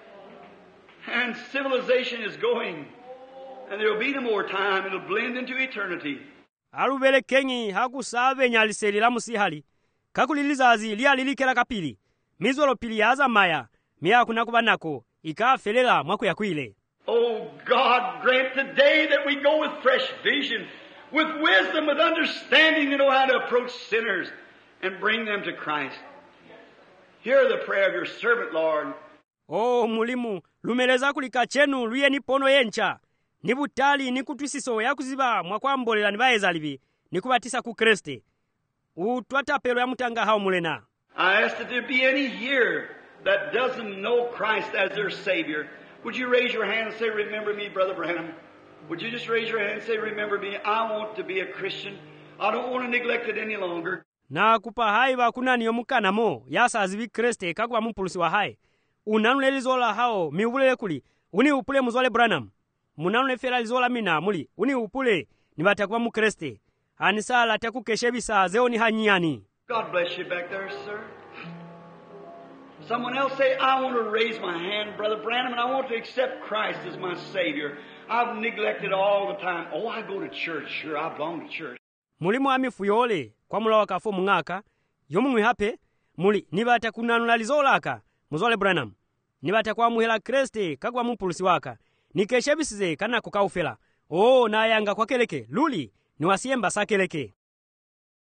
and civilization is going, and there will be no more time. It'll blend into eternity.
Alubele kenyi hakusave nyaliseli la musihali kakulilizazi lia lilikela kapili mizolo pili yaza maya miya kunakubanako ikafelela mwaku ya kuile.
Oh God, grant today that we go with fresh vision, with wisdom, with understanding to know how to approach sinners and bring them to Christ. Hear the prayer of your servant, Lord.
Oh mulimu lumeleza kulika chenu luye nipono yencha nibutali nikutwisiso ya kuziba mwakwambolela nibaezalibi nikubatisa ku Kriste utwatapelo ya mutanga hao mulena.
I ask that there be any here that doesn't know Christ as their Savior. Would you raise your hand and say, remember me, Brother Branham? Would you just raise your hand and say, remember me? I want to be a Christian. I don't want to neglect it any longer.
Na kupa hai wa kunani yomukana mo yasa azibi Kriste kakuwa mpulusi wa hai. Unanule lizola hao miubule kuli uni upule muzole Branham. Munanule fela lizola mina muli uni upule nibatakuwa mu Kriste. Anisala taku keshebisa zeo ni hanyani.
God bless you back there, sir. Someone else say, I want to raise my hand, Brother Branham, and I want to accept Christ as my Savior. I've neglected all the time. Oh, I go to church. Sure, I belong to church.
Mulimu amifu yole kwa mula wakafo mungaka yomu hape muli nibata kunanula lizolaka muzole Branham nibata kwa muhela Kriste kagwa mpulusi waka nikeshebisize kana kukaufela. Oh, na yanga kwa keleke luli niwasiemba sa keleke.